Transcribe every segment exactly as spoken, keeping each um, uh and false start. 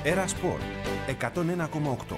Έρα Σπορ εκατόν ένα κόμμα οκτώ.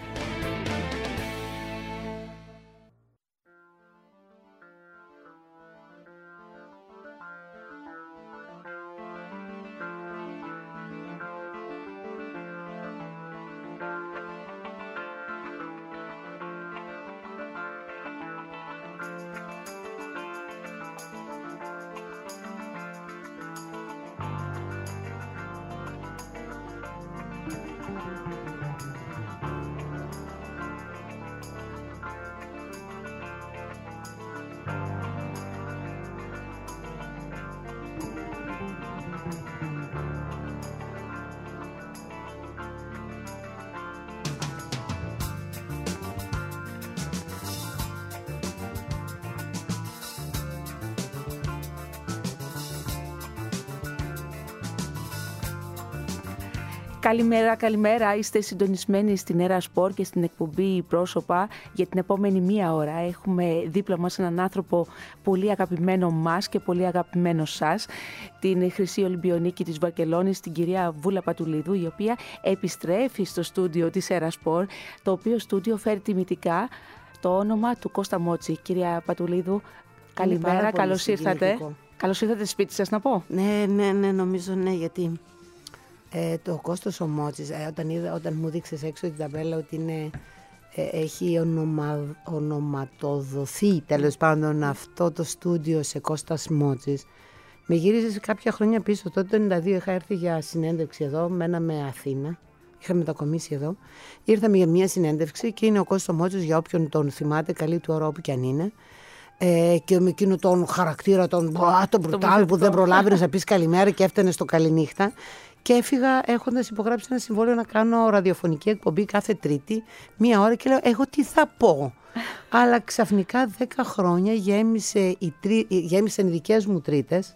Καλημέρα, καλημέρα. Είστε συντονισμένοι στην Έρα Σπορ και στην εκπομπή Πρόσωπα. Για την επόμενη μία ώρα έχουμε δίπλα μας έναν άνθρωπο πολύ αγαπημένο μας και πολύ αγαπημένο σας, την Χρυσή Ολυμπιονίκη της Βαρκελόνης, την κυρία Βούλα Πατουλίδου, η οποία επιστρέφει στο στούντιο της Έρα Σπορ, το οποίο στούντιο φέρει τιμητικά το όνομα του Κώστα Μότση. Κυρία Πατουλίδου, καλημέρα, καλώς ήρθατε. Καλώς ήρθατε σπίτι σας, να πω. Ναι, ναι, ναι, νομίζω ναι, γιατί... Ε, το Κώστος ο Μότσης, ε, όταν, είδα, όταν μου δείξες έξω την ταμπέλα ότι είναι, ε, έχει ονομα, ονοματοδοθεί τέλος πάντων αυτό το στούντιο σε Κώστας Μότσης, με γύρισε σε κάποια χρόνια πίσω. Τότε το ενενήντα δύο είχα έρθει για συνέντευξη εδώ, μέναμε Αθήνα, είχα μετακομίσει εδώ, ήρθαμε για μια συνέντευξη και είναι ο Κώστος Μότσης, για όποιον τον θυμάται, καλή του ώρα όπου κι αν είναι. Ε, και με εκείνο τον χαρακτήρα, τον, τον μπρουτάλ που δεν προλάβαινες να πεις καλημέρα και έφτανε στο καληνύχτα. Και έφυγα έχοντας υπογράψει ένα συμβόλαιο να κάνω ραδιοφωνική εκπομπή κάθε Τρίτη, μία ώρα, και λέω εγώ τι θα πω. Αλλά ξαφνικά δέκα χρόνια γέμισε οι τρί, γέμισαν οι δικές μου Τρίτες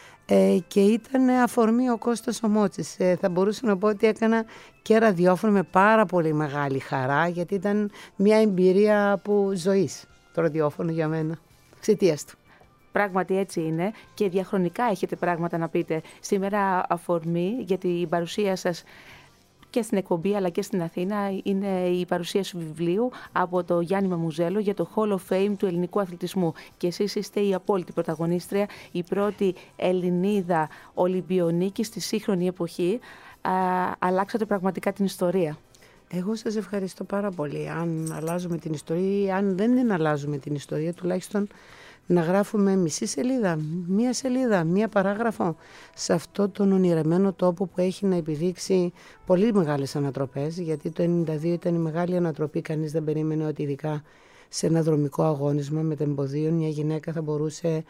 ε, και ήταν αφορμή ο Κώστας ο Μότσης. Ε, θα μπορούσα να πω ότι έκανα και ραδιόφωνο με πάρα πολύ μεγάλη χαρά, γιατί ήταν μια εμπειρία που ζωής το ραδιόφωνο για μένα, εξαιτίας του. Πράγματι έτσι είναι και διαχρονικά έχετε πράγματα να πείτε. Σήμερα αφορμή για την παρουσία σας και στην εκπομπή αλλά και στην Αθήνα είναι η παρουσίαση βιβλίου από το Γιάννη Μαμουζέλο για το Hall of Fame του ελληνικού αθλητισμού. Και εσείς είστε η απόλυτη πρωταγωνίστρια, η πρώτη Ελληνίδα Ολυμπιονίκη στη σύγχρονη εποχή. Α, αλλάξατε πραγματικά την ιστορία. Εγώ σας ευχαριστώ πάρα πολύ. Αν αλλάζουμε την ιστορία ή αν δεν την αλλάζουμε την ιστορία, τουλάχιστον να γράφουμε μισή σελίδα, μία σελίδα, μία παράγραφο σε αυτό τον ονειρεμένο τόπο που έχει να επιδείξει πολύ μεγάλες ανατροπές, γιατί το ενενήντα δύο ήταν η μεγάλη ανατροπή. Κανείς δεν περίμενε ότι ειδικά σε ένα δρομικό αγώνισμα με τεμποδίων μια γυναίκα θα μπορούσε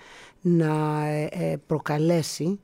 να προκαλέσει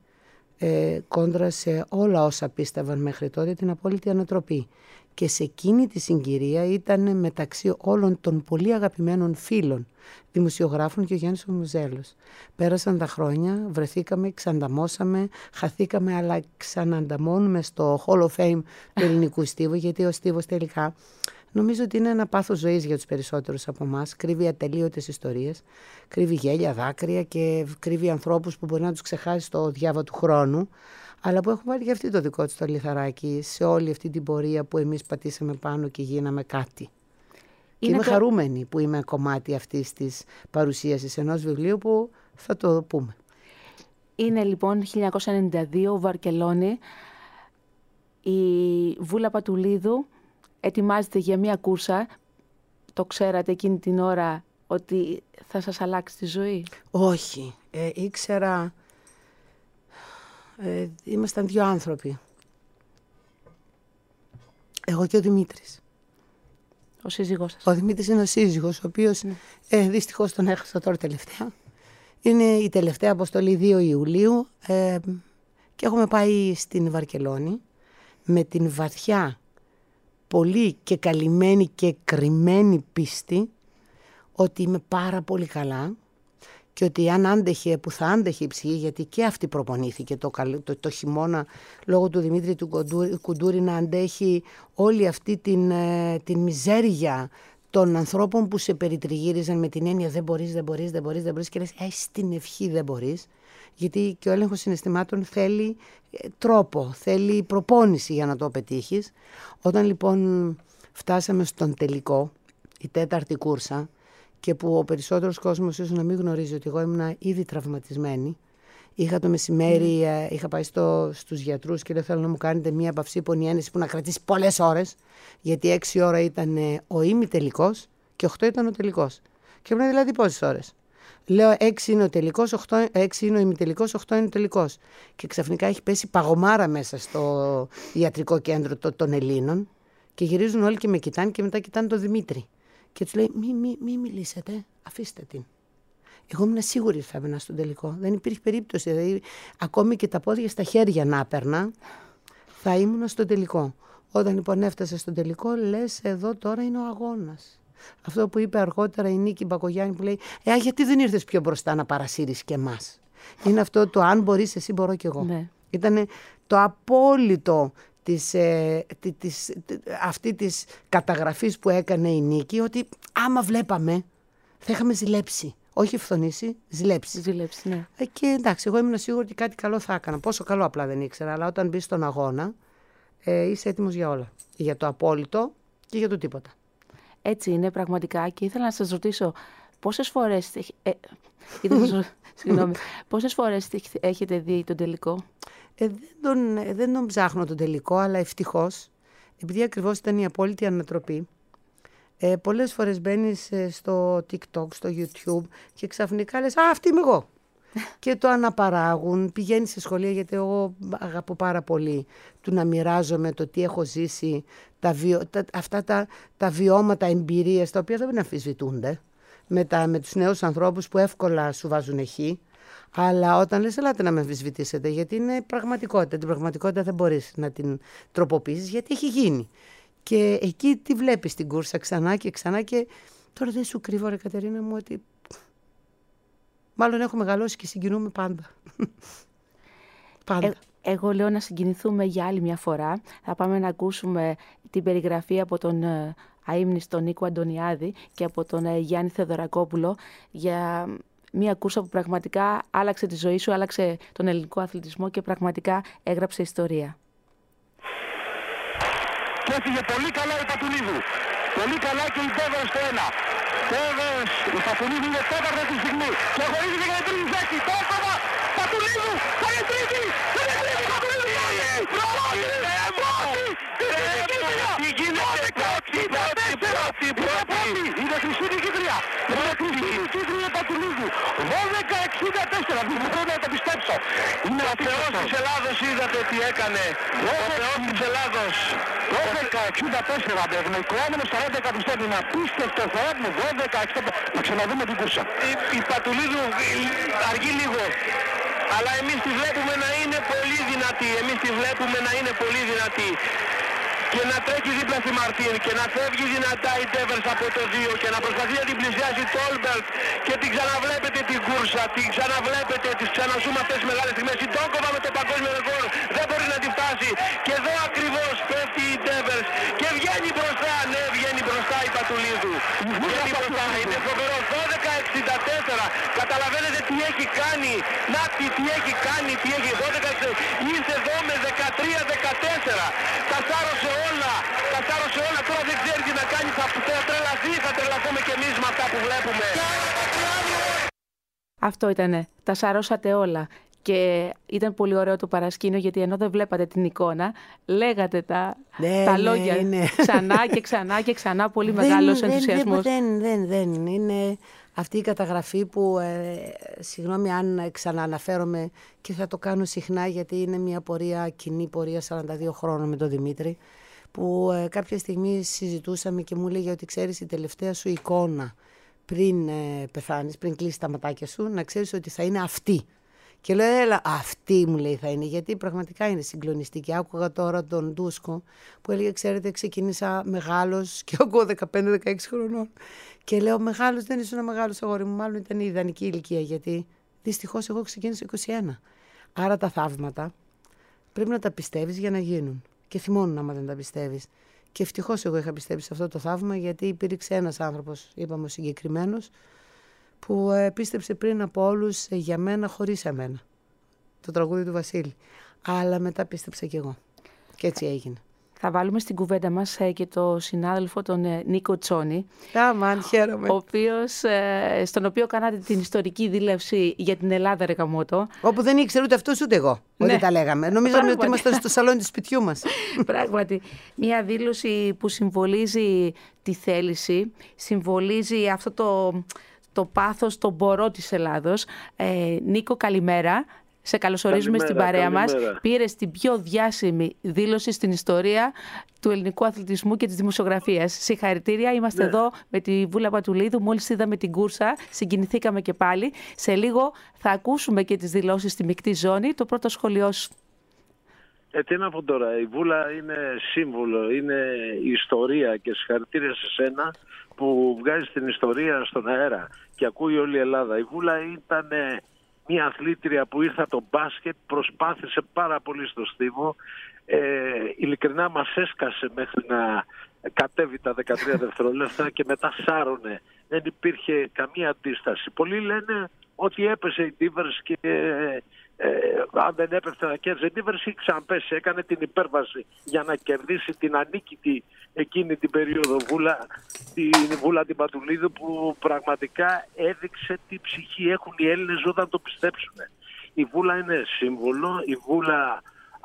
ε, κόντρα σε όλα όσα πίστευαν μέχρι τότε την απόλυτη ανατροπή. Και σε εκείνη τη συγκυρία ήταν μεταξύ όλων των πολύ αγαπημένων φίλων δημοσιογράφων και ο Γιάννης ο Μουζέλος. Πέρασαν τα χρόνια, βρεθήκαμε, ξανταμώσαμε, χαθήκαμε, αλλά ξανανταμώνουμε στο Hall of Fame του ελληνικού στίβου, γιατί ο στίβος τελικά νομίζω ότι είναι ένα πάθος ζωής για τους περισσότερους από εμάς. Κρύβει ατελείωτες ιστορίες, κρύβει γέλια, δάκρυα και κρύβει ανθρώπους που μπορεί να τους ξεχάσει στο διάβα του χρόνου, αλλά που έχουν βάλει και αυτή το δικό τους το λιθαράκι σε όλη αυτή την πορεία που εμείς πατήσαμε πάνω και γίναμε κάτι. Και είμαι το... χαρούμενη που είμαι κομμάτι αυτής της παρουσίασης ενός βιβλίου που θα το πούμε. Είναι λοιπόν χίλια εννιακόσια ενενήντα δύο, Βαρκελόνη. Η Βούλα Πατουλίδου ετοιμάζεται για μια κούρσα. Το ξέρατε εκείνη την ώρα ότι θα σας αλλάξει τη ζωή? Όχι. Ε, ήξερα... Ε, ήμασταν δύο άνθρωποι. Εγώ και ο Δημήτρης. Ο σύζυγός σας. Ο Δημήτρης είναι ο σύζυγος, ο οποίος ναι. ε, δυστυχώς τον έχασα τώρα τελευταία. Είναι η τελευταία αποστολή δύο Ιουλίου ε, και έχουμε πάει στην Βαρκελόνη με την βαθιά, πολύ και καλυμμένη και κρυμμένη πίστη ότι είμαι πάρα πολύ καλά και ότι αν άντεχε, που θα άντεχε η ψυχή, γιατί και αυτή προπονήθηκε το, το, το χειμώνα λόγω του Δημήτρη του Κουντούρη, Κουντούρη να αντέχει όλη αυτή την, την μιζέρια των ανθρώπων που σε περιτριγύριζαν με την έννοια δεν μπορείς, δεν μπορείς, δεν μπορείς, δεν μπορείς και λες «Έχεις την ευχή, δεν μπορείς». Γιατί και ο έλεγχος συναισθημάτων θέλει τρόπο, θέλει προπόνηση για να το πετύχεις. Όταν λοιπόν φτάσαμε στον τελικό, η τέταρτη κούρσα, και που ο περισσότερος κόσμος ίσως να μην γνωρίζει ότι εγώ ήμουν ήδη τραυματισμένη. Είχα το μεσημέρι, mm. είχα πάει στο, στους γιατρούς και λέω θέλω να μου κάνετε μία παυσή πονιένεση που να κρατήσει πολλές ώρες, γιατί έξι ώρα ήταν ο ημιτελικός και οκτώ ήταν ο τελικός. Και μου δηλαδή πόσες ώρες. Λέω έξι είναι ο τελικός, οκτώ, έξι είναι ο ημιτελικός, οκτώ είναι ο τελικός. Και ξαφνικά έχει πέσει παγωμάρα μέσα στο ιατρικό κέντρο των Ελλήνων και γυρίζουν όλοι και με κοιτάνε και μετά κοιτάνε τον Δημήτρη. Και τους λέει μη, μη, μη μιλήσετε, αφήστε την. Εγώ ήμουν σίγουρη ότι θα έμενα στον τελικό. Δεν υπήρχε περίπτωση. Δηλαδή, ακόμη και τα πόδια στα χέρια να έπαιρνα, θα ήμουν στον τελικό. Όταν λοιπόν έφτασα στον τελικό, λες εδώ τώρα είναι ο αγώνας. Αυτό που είπε αργότερα η Νίκη Μπακογιάννη που λέει «Ε, γιατί δεν ήρθες πιο μπροστά να παρασύρεις και εμάς». Είναι αυτό το «αν μπορείς εσύ μπορώ κι εγώ». Ναι. Ήταν το απόλυτο της, ε, της, αυτή της καταγραφής που έκανε η Νίκη, ότι άμα βλέπαμε θα είχαμε ζηλέψει. Όχι φθονήσει, ζηλέψει. Ζηλέψει, ναι. Ε, και εντάξει, εγώ ήμουν σίγουρη ότι κάτι καλό θα έκανα. Πόσο καλό απλά δεν ήξερα, αλλά όταν μπεις στον αγώνα ε, είσαι έτοιμος για όλα. Για το απόλυτο και για το τίποτα. Έτσι είναι πραγματικά και ήθελα να σας ρωτήσω πόσες φορές, ε, συγγνώμη, πόσες φορές έχετε δει τον τελικό? Ε, δεν, τον, ε, δεν τον ψάχνω τον τελικό, αλλά ευτυχώς, επειδή ακριβώς ήταν η απόλυτη ανατροπή, ε, πολλές φορές μπαίνεις ε, στο TikTok, στο YouTube και ξαφνικά λες «Α, αυτή είμαι εγώ». Και το αναπαράγουν, πηγαίνει σε σχολεία, γιατί εγώ αγαπώ πάρα πολύ του να μοιράζομαι το τι έχω ζήσει, τα βιο, τα, αυτά τα, τα βιώματα, εμπειρίες, τα οποία δεν αμφισβητούνται με, τα, με τους νέους ανθρώπους που εύκολα σου βάζουν χ. Αλλά όταν λες ελάτε να με αμφισβητήσετε, γιατί είναι πραγματικότητα. Την πραγματικότητα δεν μπορείς να την τροποποιήσεις, γιατί έχει γίνει. Και εκεί τη βλέπεις την κούρσα ξανά και ξανά και τώρα δεν σου κρύβω ρε Κατερίνα μου ότι μάλλον έχω μεγαλώσει και συγκινούμε πάντα. Πάντα. Ε, εγώ λέω να συγκινηθούμε για άλλη μια φορά. Θα πάμε να ακούσουμε την περιγραφή από τον αείμνηστο Νίκο Αντωνιάδη και από τον Γιάννη Θεοδωρακόπουλο για μια κούρσα που πραγματικά άλλαξε τη ζωή σου, άλλαξε τον ελληνικό αθλητισμό και πραγματικά έγραψε ιστορία. Και έφυγε πολύ καλά η Πατουλίδου. Πολύ καλά και η Τέβερ στο ένα. Τέβερ, η Πατουλίδου είναι τέταρτη αυτή τη στιγμή. Και αγωνίζεται για την τρίτη θέση. Το έκομα, Πατουλίδου, θα είναι τρίτη. Θα είναι τρίτη, Πατουλίδου. Πρώτη, τι γίνεται, πρώτη, πρώτη, πρώτη. Είναι χρυσή νικήτρια. Είναι χρυσή νικήτρια Πατουλίδου. δώδεκα εξήντα τέσσερα, δεν μπορώ να το πιστέψω. Είναι ο Θεός της Ελλάδος, είδατε τι έκανε. Ο Θεός της Ελλάδος. δώδεκα εξήντα τέσσερα, το ευνοϊκόμενο σαράντα εκατοστά, είναι απίστευτο Θεό μου, δώδεκα εξήντα τέσσερα. Να ξαναδούμε την κούρσα. Η, η Πατουλίδου αργεί λίγο, αλλά εμείς τη βλέπουμε να είναι πολύ δυνατή. Εμείς τη βλέπουμε να είναι πολύ δυνατή. Και να τρέχει δίπλα στη Μαρτίν και να φεύγει δυνατά η Τέβερς από το δύο και να προσπαθεί να την πλησιάσει το Όλμπερτ και την ξαναβλέπετε την κούρσα, την ξαναβλέπετε, τις ξαναζούμε αυτές τις μεγάλες στιγμές. Η Τόκοβα με το παγκόσμιο ρεκόρ δεν μπορεί να τη φτάσει και εδώ ακριβώς πέφτει η Τέβερς και βγαίνει μπροστά, ναι βγαίνει μπροστά η Πατουλίδου. Βγαίνει μπροστά, είναι φοβερό, δώδεκα εξήντα τέσσερα, καταλαβαίνετε τι έχει κάνει, να τι, τι έχει κάνει, τι έχει δώδεκα, ήρθε εδώ με δεκατρία δεκατέσσερα, τα σάρωσε όλα, τα σάρωσε όλα, τώρα δεν ξέρει τι να κάνει, θα τρελαθεί, θα τρελαθούμε κι εμείς με αυτά που βλέπουμε. Αυτό ήτανε, τα σαρώσατε όλα. Και ήταν πολύ ωραίο το παρασκήνιο, γιατί ενώ δεν βλέπατε την εικόνα, λέγατε τα, ναι, τα ναι, λόγια είναι. ξανά και ξανά και ξανά, πολύ μεγάλος ενθουσιασμός. Δεν, δεν, δεν, είναι αυτή η καταγραφή που, ε, συγγνώμη αν ξανααναφέρομαι και θα το κάνω συχνά, γιατί είναι μια πορεία, κοινή πορεία σαράντα δύο χρόνων με τον Δημήτρη, που ε, κάποια στιγμή συζητούσαμε και μου έλεγε ότι ξέρεις η τελευταία σου εικόνα πριν ε, πεθάνεις, πριν κλείσεις τα ματάκια σου, να ξέρεις ότι θα είναι αυτή. Και λέω, έλα, αυτή μου λέει θα είναι, γιατί πραγματικά είναι συγκλονιστική. Άκουγα τώρα τον Ντούσκο που έλεγε, ξέρετε, ξεκίνησα μεγάλος και εγώ δεκαπέντε δεκαέξι χρονών. Και λέω, μεγάλος δεν ήσουν μεγάλος αγόρι μου, μάλλον ήταν η ιδανική ηλικία, γιατί δυστυχώς εγώ ξεκίνησα είκοσι ένα. Άρα τα θαύματα πρέπει να τα πιστεύεις για να γίνουν. Και θυμώνουν άμα δεν τα πιστεύεις. Και ευτυχώς εγώ είχα πιστέψει σε αυτό το θαύμα, γιατί υπήρξε ένας άνθρωπος, είπαμε ο συγκεκριμένος, που πίστεψε πριν από όλους για μένα χωρίς εμένα. το τραγούδι του Βασίλη. Αλλά μετά πίστεψα κι εγώ. Και έτσι έγινε. Θα βάλουμε στην κουβέντα μας και το συνάδελφο τον Νίκο Τσόνη, Αμάν, χαίρομαι. ο οποίος, στον οποίο κάνατε την ιστορική δήλευση για την Ελλάδα, ρε Καμώτο. Όπου δεν ήξερε ούτε αυτός ούτε εγώ Ναι. ότι τα λέγαμε. Νομίζαμε ότι ήμασταν στο σαλόνι του σπιτιού μας. Πράγματι, μια δήλωση που συμβολίζει τη θέληση, συμβολίζει αυτό το, το πάθος, το μπορώ της Ελλάδος. Ε, Νίκο, καλημέρα. Σε καλωσορίζουμε Καλημέρα, στην παρέα καλημέρα. μας. Πήρες την πιο διάσημη δήλωση στην ιστορία του ελληνικού αθλητισμού και της δημοσιογραφίας. Συγχαρητήρια. Είμαστε Ναι. εδώ με τη Βούλα Πατουλίδου. Μόλις είδαμε την κούρσα, συγκινηθήκαμε και πάλι. Σε λίγο θα ακούσουμε και τις δηλώσεις στη μεικτή ζώνη. Το πρώτο σχολείο σου. Ε, τι να πω τώρα, η Βούλα είναι σύμβολο, είναι ιστορία και συγχαρητήρια σε σένα που βγάζει την ιστορία στον αέρα και ακούει όλη η Ελλάδα. Η Βούλα ήταν μια αθλήτρια που ήρθε από το μπάσκετ, προσπάθησε πάρα πολύ στο στίβο, ε, ειλικρινά μας έσκασε μέχρι να κατέβει τα δεκατρία δευτερόλεπτα και μετά σάρωνε. Δεν υπήρχε καμία αντίσταση. Πολλοί λένε ότι έπεσε η Ντίβερς και ε, ε, αν δεν έπεφτε να κέρδισε η Ντίβερς ή ξαναπέσει. Έκανε την υπέρβαση για να κερδίσει την ανίκητη εκείνη την περίοδο Βούλα, την Βούλα την Πατουλίδου, που πραγματικά έδειξε τι ψυχή έχουν οι Έλληνες όταν το πιστέψουν. Η Βούλα είναι σύμβολο, η Βούλα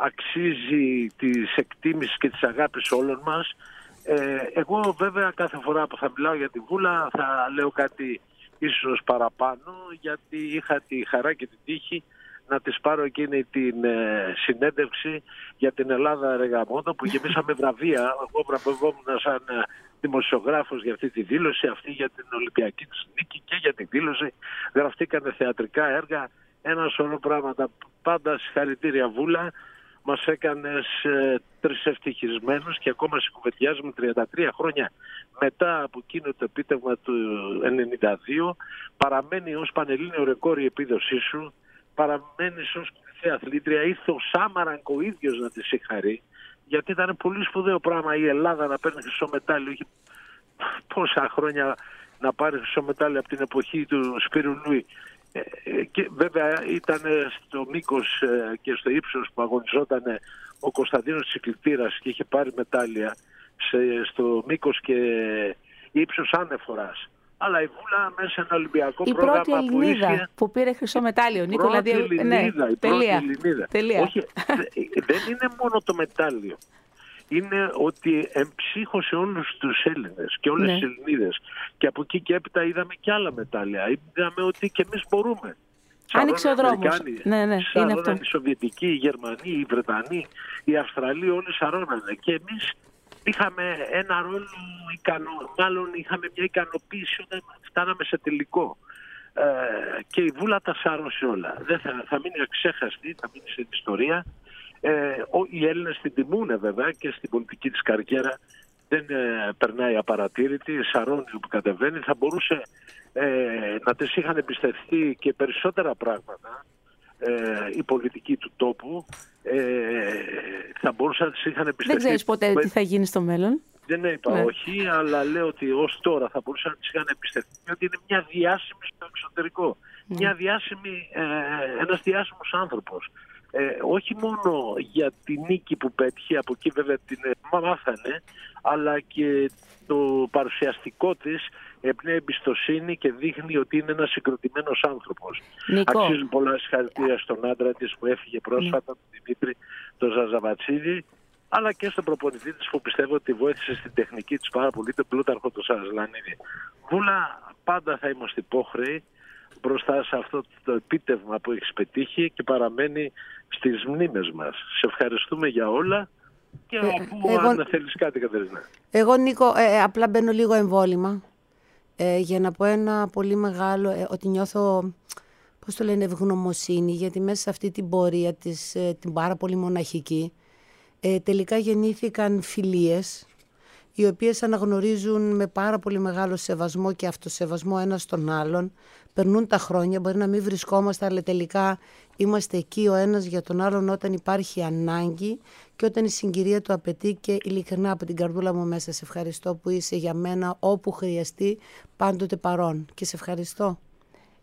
αξίζει της εκτίμησης και της αγάπης όλων μας. Ε, εγώ βέβαια κάθε φορά που θα μιλάω για τη Βούλα θα λέω κάτι ίσως παραπάνω, γιατί είχα τη χαρά και την τύχη να της πάρω εκείνη την ε, συνέντευξη για την Ελλάδα ρε γαμώτο, που γεμίσαμε βραβεία. Εγώ βραβευόμουν σαν ε, δημοσιογράφος για αυτή τη δήλωση, αυτή για την Ολυμπιακή της νίκη και για τη δήλωση. Γραφτήκανε θεατρικά έργα, ένα σωρό πράγματα. Πάντα συγχαρητήρια Βούλα. Μας έκανες ε, τρισευτυχισμένους και ακόμα συγκουβεντιάζουμε τριάντα τρία χρόνια μετά από εκείνο το επίτευγμα του ενενήντα δύο. Παραμένει ως πανελλήνιο ρεκόρ η επίδοσή σου, παραμένεις ως κορυφαία αθλήτρια. Ήρθε ο Σάμαρανκ ο ίδιος να τη συγχαρεί, γιατί ήταν πολύ σπουδαίο πράγμα η Ελλάδα να παίρνει χρυσό μετάλλιο. Είχε πόσα χρόνια να πάρει χρυσό μετάλλιο από την εποχή του Σπύρου Λούι. Ε, και βέβαια ήταν στο μήκος ε, και στο ύψος που αγωνιζόταν ο Κωνσταντίνος Τσικλητήρας και είχε πάρει μετάλλια σε, στο μήκος και ύψος άνεφορας. Αλλά η Βούλα μέσα σε ένα Ολυμπιακό η πρόγραμμα πρώτη Ελληνίδα που, είχε... που πήρε χρυσό μετάλλιο. Νίκο, πρώτη δηλαδή, Ελληνίδα, ναι, η τελεία. πρώτη Ελληνίδα. Τελεία. Όχι, δεν είναι μόνο το μετάλλιο. Είναι ότι εμψύχωσε όλους τους Έλληνες και όλες ναι. τις Ελληνίδες. Και από εκεί και έπειτα είδαμε και άλλα μετάλλια. Είδαμε ότι και εμείς μπορούμε. Άνοιξε ο δρόμος. Ναι, ναι, είναι αυτό. Οι Σοβιετικοί, οι Γερμανοί, οι Βρετανοί, οι Αυστραλοί όλοι σαρώνανε. Και εμείς είχαμε ένα ρόλο, ικανο, μάλλον είχαμε μια ικανοποίηση όταν φτάναμε σε τελικό. Ε, και η Βούλα τα σάρωσε όλα. Δεν θα, θα μείνει αξέχαστη, θα μείνει στην ιστορία. Ε, οι Έλληνες την τιμούνε βέβαια και στην πολιτική της καριέρα δεν ε, περνάει απαρατήρητη, σαρώνει όπου κατεβαίνει. Θα μπορούσε ε, να τις είχαν εμπιστευτεί και περισσότερα πράγματα ε, η πολιτική του τόπου. Ε, θα μπορούσαν να τις είχαν εμπιστευτεί. Δεν ξέρεις ποτέ τι θα γίνει στο μέλλον. Δεν είπα ναι. όχι, αλλά λέω ότι ως τώρα θα μπορούσαν να τις είχαν εμπιστευτεί, ότι είναι μια διάσημη στο εξωτερικό. Mm. Μια διάσημη, ε, ένας διάσημος άνθρωπος. Ε, όχι μόνο για τη νίκη που πέτυχε, από εκεί βέβαια την μάθανε, αλλά και το παρουσιαστικό της εμπνέει εμπιστοσύνη και δείχνει ότι είναι ένας συγκροτημένος άνθρωπος. Νίκο. Αξίζουν πολλά συγχαρητήρια στον άντρα της που έφυγε πρόσφατα, τον Δημήτρη, τον Ζαζαβατσίδη, αλλά και στον προπονητή της που πιστεύω ότι βοήθησε στην τεχνική της πάρα πολύ, τον Πλούταρχο τον Σαρασλανίδη. Βούλα, πάντα θα είμαστε υπόχρεοι μπροστά σε αυτό το επίτευγμα που έχεις πετύχει και παραμένει στις μνήμες μας. Σε ευχαριστούμε για όλα και ε, αφού εγώ, αν θέλεις κάτι, Κατερίνα. Εγώ Νίκο, ε, απλά μπαίνω λίγο εμβόλυμα ε, για να πω ένα πολύ μεγάλο, ε, ότι νιώθω, πώς το λένε, ευγνωμοσύνη, γιατί μέσα σε αυτή την πορεία της, ε, την πάρα πολύ μοναχική, ε, τελικά γεννήθηκαν φιλίες, οι οποίες αναγνωρίζουν με πάρα πολύ μεγάλο σεβασμό και αυτοσεβασμό ένας τον άλλον. Περνούν τα χρόνια, μπορεί να μην βρισκόμαστε, αλλά τελικά είμαστε εκεί ο ένας για τον άλλον όταν υπάρχει ανάγκη και όταν η συγκυρία το απαιτεί, και ειλικρινά από την καρδούλα μου μέσα σε ευχαριστώ που είσαι για μένα όπου χρειαστεί πάντοτε παρόν, και σε ευχαριστώ.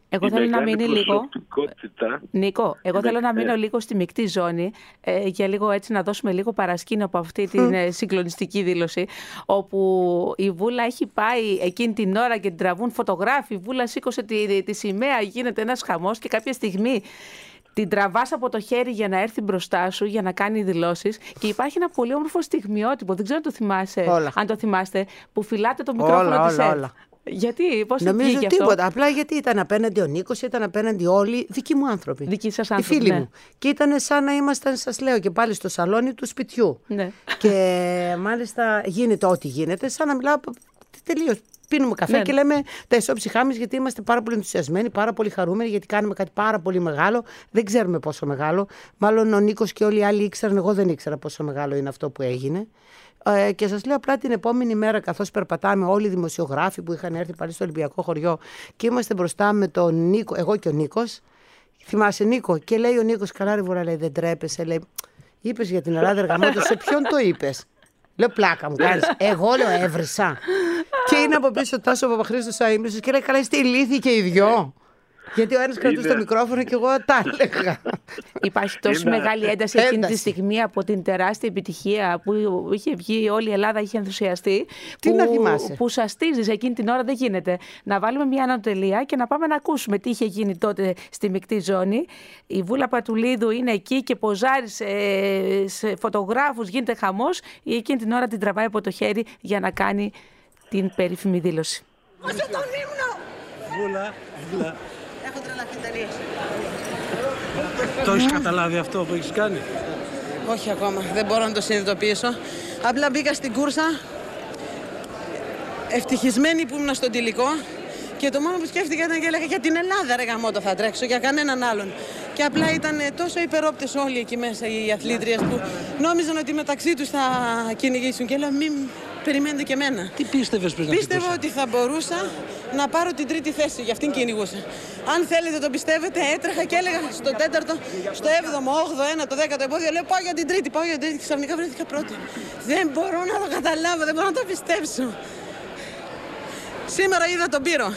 Εγώ Η θέλω να μεγάλη μείνει λίγο. Νίκο, εγώ θέλω να μείνω λίγο στη μεικτή ζώνη ε, για λίγο έτσι να δώσουμε λίγο παρασκήνιο από αυτή την ε, συγκλονιστική δήλωση, όπου η Βούλα έχει πάει εκείνη την ώρα και την τραβούν φωτογράφοι. Η Βούλα σήκωσε τη, τη σημαία, γίνεται ένας χαμός και κάποια στιγμή την τραβάς από το χέρι για να έρθει μπροστά σου, για να κάνει δηλώσεις. Και υπάρχει ένα πολύ όμορφο στιγμιότυπο, δεν ξέρω αν το θυμάσαι, αν το θυμάστε, που φυλάτε το μικρόφωνο της ΕΡΤ. Γιατί, πώς το Νομίζω αυτό? τίποτα. Απλά γιατί ήταν απέναντι ο Νίκος, ήταν απέναντι όλοι δικοί μου άνθρωποι. Δικοί σας άνθρωποι. Οι φίλοι ναι. μου. Και ήταν σαν να ήμασταν, σας λέω, και πάλι στο σαλόνι του σπιτιού. Ναι. Και μάλιστα γίνεται ό,τι γίνεται, σαν να μιλάω τελείως. Πίνουμε καφέ ναι. και λέμε τα ισόψυχά μας, γιατί είμαστε πάρα πολύ ενθουσιασμένοι, πάρα πολύ χαρούμενοι, γιατί κάνουμε κάτι πάρα πολύ μεγάλο. Δεν ξέρουμε πόσο μεγάλο. Μάλλον ο Νίκος και όλοι οι άλλοι ήξεραν, εγώ δεν ήξερα πόσο μεγάλο είναι αυτό που έγινε. Ε, και σας λέω απλά την επόμενη μέρα, καθώς περπατάμε όλοι οι δημοσιογράφοι που είχαν έρθει πάλι στο Ολυμπιακό χωριό και είμαστε μπροστά με τον Νίκο, εγώ και ο Νίκος. Θυμάσαι, Νίκο? Και λέει ο Νίκος, καλά ρε Βούρα, λέει, δεν τρέπεσαι, λέει, είπες για την Ελλάδα εργαμότο, σε ποιον το είπες? Λέω, πλάκα μου κάνεις. Εγώ λέω, έβρισα. Και είναι από πίσω ο Τάσο Παπαχρήστος αείμνηστος και λέει, καλά, είστε ηλίθιοι και οι δυο. Γιατί ο ένας κρατούσε το μικρόφωνο και εγώ τα έλεγα. Υπάρχει τόση Είναι... μεγάλη ένταση εκείνη τη στιγμή από την τεράστια επιτυχία που είχε βγει, όλη η Ελλάδα είχε ενθουσιαστεί. Τι που, να θυμάσαι? Που σαστίζεις εκείνη την ώρα, δεν γίνεται. Να βάλουμε μια ανατελεία και να πάμε να ακούσουμε τι είχε γίνει τότε στη μεικτή ζώνη. Η Βούλα Πατουλίδου είναι εκεί και ποζάρει σε, σε φωτογράφους, γίνεται χαμός. Εκείνη την ώρα την τραβάει από το χέρι για να κάνει την περίφημη δήλωση. Όσο τον ύμνο! Βούλα, Βούλα. Έχω τρελαθεί τελείως. Το έχεις καταλάβει αυτό που έχεις κάνει? Όχι ακόμα, δεν μπορώ να το συνειδητοποιήσω. Απλά μπήκα στην κούρσα, ευτυχισμένη που ήμουν στον τελικό, και το μόνο που σκέφτηκα ήταν και έλεγα για την Ελλάδα ρε γαμώτο θα τρέξω, για κανέναν άλλον. Και απλά ήταν τόσο υπερόπτες όλοι εκεί μέσα οι αθλήτριες που νόμιζαν ότι μεταξύ τους θα κυνηγήσουν και λέω μην περιμένετε και εμένα. Τι πίστευες πριν να Πίστευα ότι θα μπορούσα να πάρω την τρίτη θέση, για αυτήν κυνηγούσα. Αν θέλετε το πιστεύετε, έτρεχα και έλεγα στο τέταρτο, στο έβδομο, όγδοο, ένα, το δέκατο εμπόδιο, λέω πάω για την τρίτη, πάω για την τρίτη και ξαφνικά βρέθηκα πρώτη. Δεν μπορώ να το καταλάβω, δεν μπορώ να το πιστέψω. Σήμερα είδα τον Πύρο.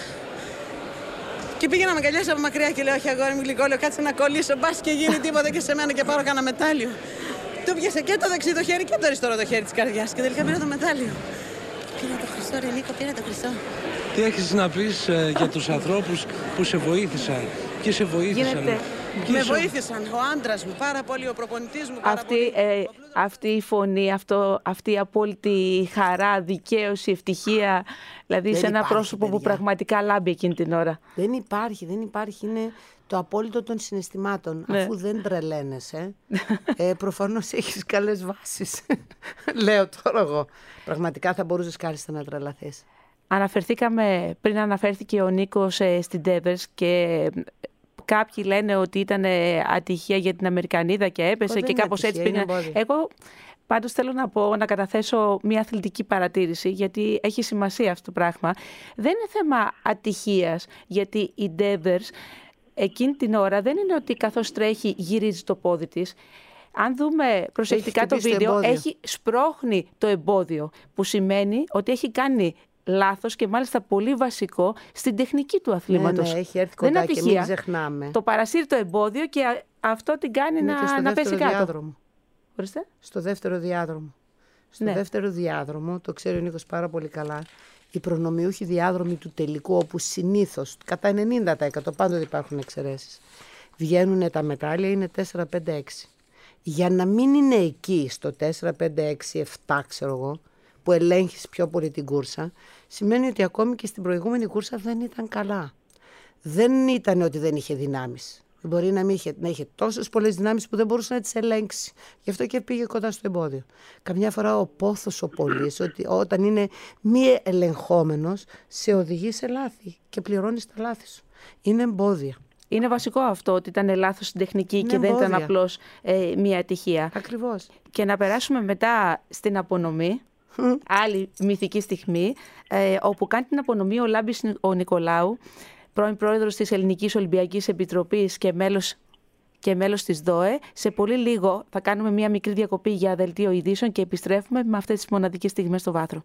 Και πήγαινα να με αγκαλιάσει από μακριά και λέω: όχι, αγόρι μου γλυκό, λέω, κάτσε να κολλήσω. Μπα και γίνει τίποτα και σε μένα και πάρω κανένα μετάλλιο. Του πιάσε και το δεξί το χέρι και το αριστερό το χέρι τη καρδιά. Και τελικά πήρα το μετάλλιο. Πήρα το χρυσό, ρε Νίκο, πήρα το χρυσό. Τι έχεις να πεις ε, για τους ανθρώπους που σε βοήθησαν? Και σε βοήθησαν. Γίνεται. Και με σε... βοήθησαν. Ο άντρας μου πάρα πολύ, ο προπονητής μου πάρα αυτή, πολύ. Ε, αυτή η φωνή, αυτό, αυτή η απόλυτη χαρά, δικαίωση, ευτυχία, δηλαδή δεν σε ένα υπάρχει, πρόσωπο παιδιά. που πραγματικά λάμπει εκείνη την ώρα. Δεν υπάρχει, δεν υπάρχει. Είναι το απόλυτο των συναισθημάτων. Ναι. Αφού δεν τρελαίνεσαι, ε, προφανώς έχεις καλές βάσεις. Λέω τώρα εγώ. Πραγματικά θα μπορούσες κάλλιστα να τρελαθείς. Αναφερθήκαμε, πριν αναφέρθηκε ο Νίκος ε, στην Ντέβερς και κάποιοι λένε ότι ήταν ατυχία για την Αμερικανίδα και έπεσε δεν και είναι κάπως ατυχία, έτσι είναι πήγαινε. εμπόδιο. Εγώ πάντως θέλω να πω, να καταθέσω μια αθλητική παρατήρηση, γιατί έχει σημασία αυτό το πράγμα. Δεν είναι θέμα ατυχίας, γιατί η Ντέβερς εκείνη την ώρα δεν είναι ότι καθώς τρέχει γυρίζει το πόδι της. Αν δούμε προσεκτικά το βίντεο, εμπόδιο. έχει σπρώχνει το εμπόδιο, που σημαίνει ότι έχει κάνει λάθος και μάλιστα πολύ βασικό στην τεχνική του αθλήματος. Ναι, ναι, έχει έρθει Δεν είναι κοντά και ατυχία. μην ξεχνάμε. Το παρασύρει το εμπόδιο και α- αυτό την κάνει Είναι και να, στο να πέσει δεύτερο κάτω. διάδρομο. Ορίστε. Στο δεύτερο διάδρομο. Στο Ναι. δεύτερο διάδρομο, το ξέρει ο Νίκος πάρα πολύ καλά, οι προνομιούχοι διάδρομοι του τελικού, όπου συνήθως, κατά ενενήντα τοις εκατό πάντοτε υπάρχουν εξαιρέσεις, βγαίνουν τα μετάλλια, είναι τέσσερα, πέντε, έξι. Για να μην είναι εκεί στο τέσσερα, πέντε, έξι, επτά, ξέρω εγώ, που ελέγχεις πιο πολύ την κούρσα, σημαίνει ότι ακόμη και στην προηγούμενη κούρσα δεν ήταν καλά. Δεν ήταν ότι δεν είχε δυνάμεις. Μπορεί να, μην είχε, να είχε τόσες πολλές δυνάμεις που δεν μπορούσε να τις ελέγξει. Γι' αυτό και πήγε κοντά στο εμπόδιο. Καμιά φορά ο πόθος ο πολύς, ότι όταν είναι μη ελεγχόμενος, σε οδηγεί σε λάθη και πληρώνεις τα λάθη σου. Είναι εμπόδια. Είναι βασικό αυτό, ότι ήταν λάθος στην τεχνική Είναι και δεν ήταν εμπόδια. απλώς ε, μία ατυχία. Ακριβώς. Και να περάσουμε μετά στην απονομή, άλλη μυθική στιγμή, ε, όπου κάνει την απονομή ο Λάμπης ο Νικολάου, πρώην πρόεδρος της Ελληνικής Ολυμπιακής Επιτροπής και μέλος, και μέλος της ΔΟΕ. Σε πολύ λίγο θα κάνουμε μία μικρή διακοπή για δελτίο ειδήσεων και επιστρέφουμε με αυτές τις μοναδικές στιγμές στο βάθρο.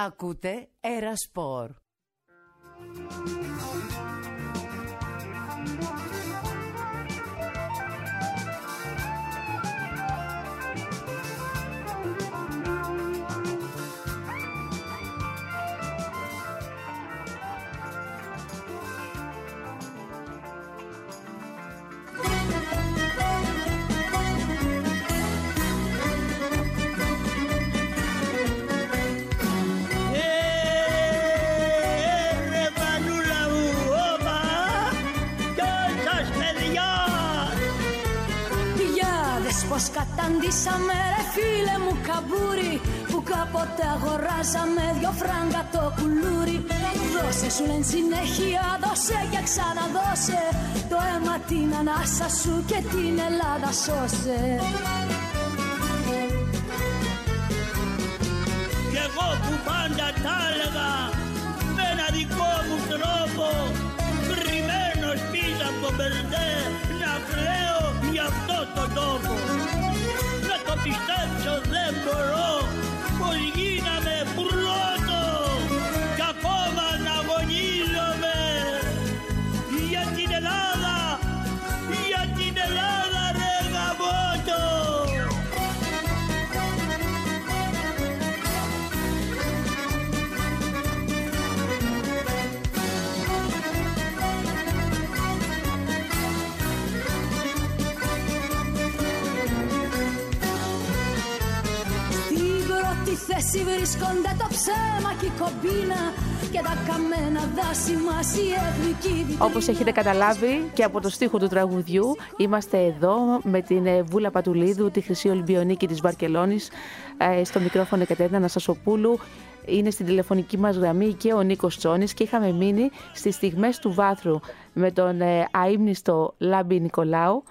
Ακούτε Ερασπορ. Πως καταντήσαμε ρε φίλε μου καμπούρι, που κάποτε αγοράζαμε δυο φράγκα το κουλούρι. Δώσε σου λένε συνέχεια, δώσε και ξαναδώσε, το αίμα την ανάσα σου και την Ελλάδα σώσε. Κι εγώ που πάντα τα έλεγα με ένα δικό μου τρόπο, κρυμμένος πίσω από το μπερδέ, να κλαίω για αυτό το τόπο. Να το πιστέψω δεν μπορώ, πως γίναμε πρώτο κι ακόμα να αγωνίζομαι για την Ελλάδα, για την Ελλάδα ρε γαμώτο. Στη θέση βρίσκονται το ψέμα και η κομπίνα και τα καμένα δάση μας η εθνική βιτρίνα. Όπως έχετε καταλάβει και από το στίχο του τραγουδιού, είμαστε εδώ με την Βούλα Πατουλίδου, τη Χρυσή Ολυμπιονίκη της Βαρκελόνης, στο μικρόφωνο Κατερίνα Αναστασοπούλου. Είναι στην τηλεφωνική μας γραμμή και ο Νίκος Τσόνης και είχαμε μείνει στις στιγμές του βάθρου με τον αείμνηστο Λάμπη Νικολάου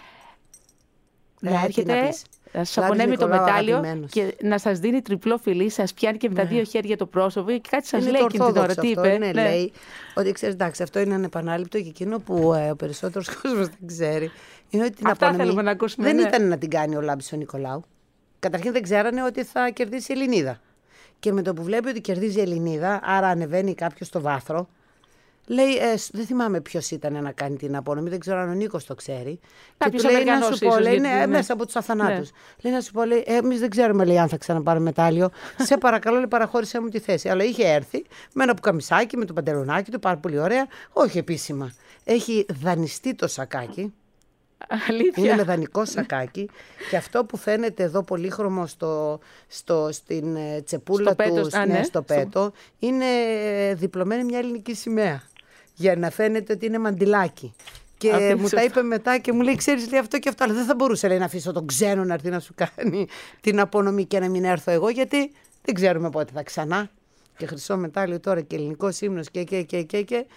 να ε, έρχεται, να σας απονέμει το μετάλλιο αγαπημένος. Και να σας δίνει τριπλό φιλί, σας πιάνει και με ναι. τα δύο χέρια το πρόσωπο και κάτι σας είναι λέει εκείνη την ώρα. Τι είπε. Είναι, ναι. λέει ότι ξέρεις, εντάξει, αυτό είναι ανεπανάληπτο και εκείνο που ε, ο περισσότερος κόσμος δεν ξέρει είναι ότι την Αυτά απονομή να ακούσουμε, δεν ναι. ήταν να την κάνει ο Λάμπης ο Νικολάου. Καταρχήν δεν ξέρανε ότι θα κερδίσει η Ελληνίδα. Και με το που βλέπει ότι κερδίζει η Ελληνίδα, άρα ανεβαίνει κάποιος στο βάθρο, λέει, ε, δεν θυμάμαι ποιος ήταν να κάνει την απονομή, δεν ξέρω αν ο Νίκος το ξέρει. Κάποιος και του λέει να σου πω, λέει, ναι, ναι. μέσα από τους αθανάτους. Ναι. Λέει να σου πω, λέει, ε, εμείς δεν ξέρουμε, λέει, αν θα ξαναπάρουμε μετάλλιο. Σε παρακαλώ, λέει, παραχώρησέ μου τη θέση. Αλλά είχε έρθει με ένα πουκαμισάκι, με το παντελονάκι του, πάρα πολύ ωραία, όχι επίσημα. Έχει δανειστεί το σακάκι. Αλήθεια. Είναι με δανεικό σακάκι και αυτό που φαίνεται εδώ πολύχρωμο στο, στο, στην τσεπούλα στο του, πέτος, ναι, ναι, στο πέτο, στο... είναι διπλωμένη μια ελληνική σημαία για να φαίνεται ότι είναι μαντιλάκι. Και Απίξω. μου τα είπε μετά και μου λέει, ξέρεις, λέει, αυτό και αυτό, αλλά δεν θα μπορούσε, λέει, να αφήσω τον ξένο να έρθει να σου κάνει την απονομή και να μην έρθω εγώ, γιατί δεν ξέρουμε πότε θα ξανά. Και χρυσό μετάλλιο τώρα και ελληνικός ύμνος και και και και, και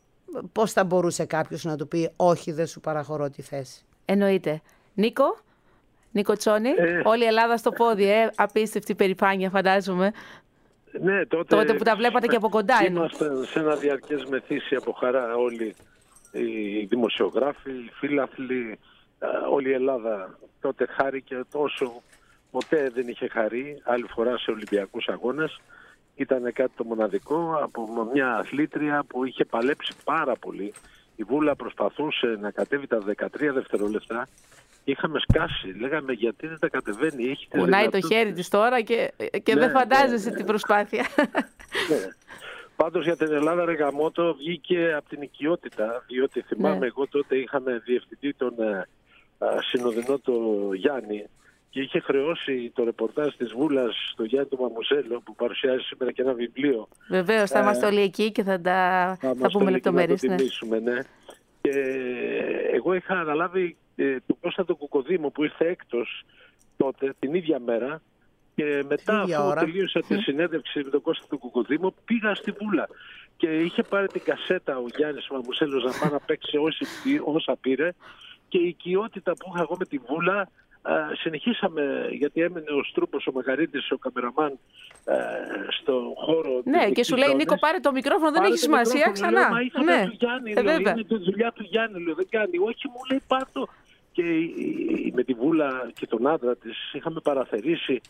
πώς θα μπορούσε κάποιος να του πει όχι, δεν σου παραχωρώ τη θέση. Εννοείται. Νίκο, Νίκο Τσόνη, ε, όλη η Ελλάδα στο πόδι, ε, απίστευτη περηφάνεια φαντάζομαι. Ναι, τότε, τότε που τα βλέπατε και από κοντά. Ήμασταν σε ένα διαρκές μεθύσι από χαρά όλοι οι δημοσιογράφοι, οι φίλαθλοι, όλη η Ελλάδα τότε χάρηκε τόσο, ποτέ δεν είχε χαρεί άλλη φορά σε Ολυμπιακούς αγώνες. Ήταν κάτι το μοναδικό από μια αθλήτρια που είχε παλέψει πάρα πολύ. Η Βούλα προσπαθούσε να κατέβει τα δεκατρία δευτερόλεπτα. Είχαμε σκάσει. Λέγαμε γιατί δεν τα κατεβαίνει. Έχει κουνάει το χέρι της τώρα και, και ναι, δεν φαντάζεσαι ναι, την προσπάθεια. Ναι. Πάντως για την Ελλάδα, ρε γαμώτο, βγήκε από την οικειότητα. Διότι θυμάμαι ναι. εγώ τότε είχαμε διευθυντή τον α, συνοδεινό το Γιάννη. Και είχε χρεώσει το ρεπορτάζ της Βούλας στο Γιάννη του Μαμουζέλο που παρουσιάζει σήμερα και ένα βιβλίο. Βεβαίως, θα ε, είμαστε όλοι εκεί και θα, τα, θα, θα πούμε λεπτομέρειες. Θα το τιμήσουμε, ναι. Και εγώ είχα αναλάβει ε, τον Κώστα τον Κουκοδήμο που ήρθε έκτος τότε, την ίδια μέρα. Και μετά αφού ώρα. τελείωσα τη συνέντευξη με τον Κώστα τον Κουκοδήμο, πήγα στη Βούλα. Και είχε πάρει την κασέτα ο Γιάννης Μαμουζέλος να πάει να παίξει όσα πήρε. Και η οικειότητα που είχα εγώ με τη Βούλα, Uh, συνεχίσαμε, γιατί έμενε ο Στρούπος, ο Μακαρίτης, ο καμεραμάν uh, στο χώρο. Ναι, και σου λέει, Νίκο, πάρε το μικρόφωνο, δεν έχει σημασία, ξανά. Λέω, μα ήθελα ναι. του Γιάννη, ε, λέω, είναι τη δουλειά του Γιάννη, λέω, δεν κάνει. Όχι, μου λέει, πάρ' το. Και με τη Βούλα και τον άντρα της είχαμε παραθερήσει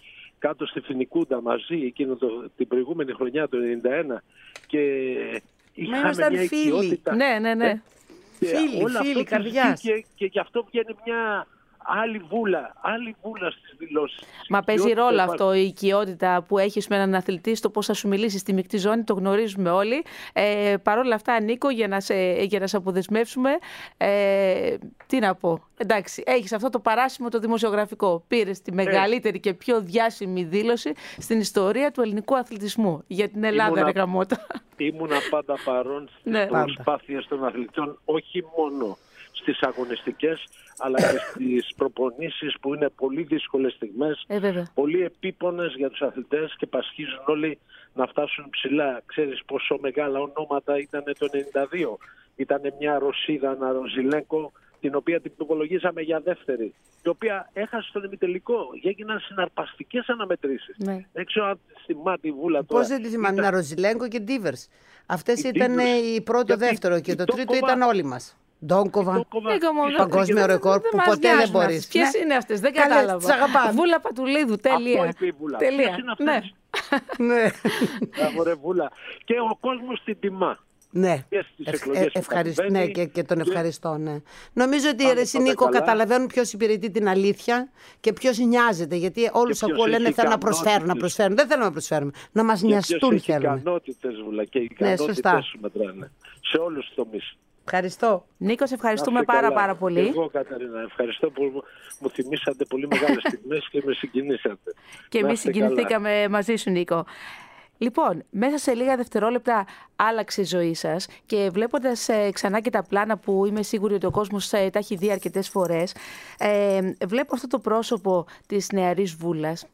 κάτω στη Φινικούντα μαζί εκείνο το, την προηγούμενη χρονιά, το ενενήντα ένα, και είχαμε μια οικειότητα. Ναι, ναι, ναι. Και φίλοι, όλα φίλοι, καρδιάς. Και, και γι' αυτό βγαίνει μια άλλη βούλα, άλλη βούλα στις δηλώσεις. Μα παίζει ρόλο αυτό, η οικειότητα που έχεις με έναν αθλητή στο πώς θα σου μιλήσει στη μεικτή ζώνη, το γνωρίζουμε όλοι. Ε, Παρ' όλα αυτά, Νίκο, για να σε, για να σε αποδεσμεύσουμε, ε, τι να πω. Εντάξει, έχεις αυτό το παράσημο το δημοσιογραφικό. Πήρες τη μεγαλύτερη και πιο διάσημη δήλωση στην ιστορία του ελληνικού αθλητισμού για την Ελλάδα, ρε γαμώτα. Ήμουνα πάντα παρόν στις ναι. προσπάθειες των αθλητών, όχι μόνο στις αγωνιστικές, αλλά και στις προπονήσεις που είναι πολύ δύσκολες στιγμές, ε, πολύ επίπονες για τους αθλητές και πασχίζουν όλοι να φτάσουν ψηλά. Ξέρεις πόσο μεγάλα ονόματα ήταν το ενενήντα δύο. Ήταν μια Ρωσίδα, ένα Ροζιλέγκο, την οποία την υπολογίζαμε για δεύτερη, η οποία έχασε τον ημιτελικό. Έγιναν συναρπαστικές αναμετρήσεις. Ναι. Δεν ξέρω αν θυμάται η Βούλα τώρα. Πώς δεν τη θυμάμαι, ήταν... Ροζιλέγκο και Ντίβερς. Αυτές ήταν οι πρώτο, δεύτερο και το τρίτο ήταν όλοι μας. Ντόγκοβα, παγκόσμιο ρεκόρ που ποτέ δεν μπορείς. Ποιες είναι αυτές, δεν κατάλαβα. Βούλα Πατουλίδου, τέλεια. Τέλεια. Ναι. Βούλα. Και ο κόσμος την τιμά. Ναι, ευχαριστώ, ναι και, και τον ευχαριστώ. Ναι. Νομίζω ότι οι Νίκο καταλαβαίνουν ποιος υπηρετεί την αλήθεια και ποιος νοιάζεται. Γιατί όλους ακούω λένε θέλουν να προσφέρουν, να προσφέρουν. Δεν θέλουμε να προσφέρουμε. Να μας νοιαστούν θέλουμε. Οι ικανότητες, Βούλα, και οι ικανότητες σου μετράνε. Σε όλους τους τομείς. Ευχαριστώ. Νίκο, σε ευχαριστούμε πάρα καλά. πάρα πολύ. Εγώ, Καταρίνα, ευχαριστώ που μου θυμήσατε πολύ μεγάλες στιγμές και με συγκινήσατε. Και εμείς συγκινηθήκαμε καλά. μαζί σου, Νίκο. Λοιπόν, μέσα σε λίγα δευτερόλεπτα άλλαξε η ζωή σας και βλέποντας ε, ξανά και τα πλάνα που είμαι σίγουρη ότι ο κόσμος ε, τα έχει δει αρκετές φορές, ε, βλέπω αυτό το πρόσωπο της νεαρής Βούλας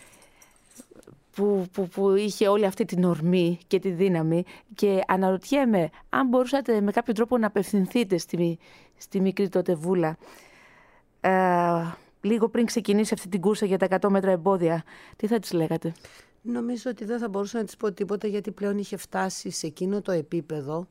που, που, που είχε όλη αυτή την ορμή και τη δύναμη και αναρωτιέμαι αν μπορούσατε με κάποιο τρόπο να απευθυνθείτε στη, στη μικρή τότε Βούλα. Ε, λίγο πριν ξεκινήσει αυτή την κούρσα για τα εκατό μέτρα εμπόδια, τι θα της λέγατε? Νομίζω ότι δεν θα μπορούσα να της πω τίποτα γιατί πλέον είχε φτάσει σε εκείνο το επίπεδο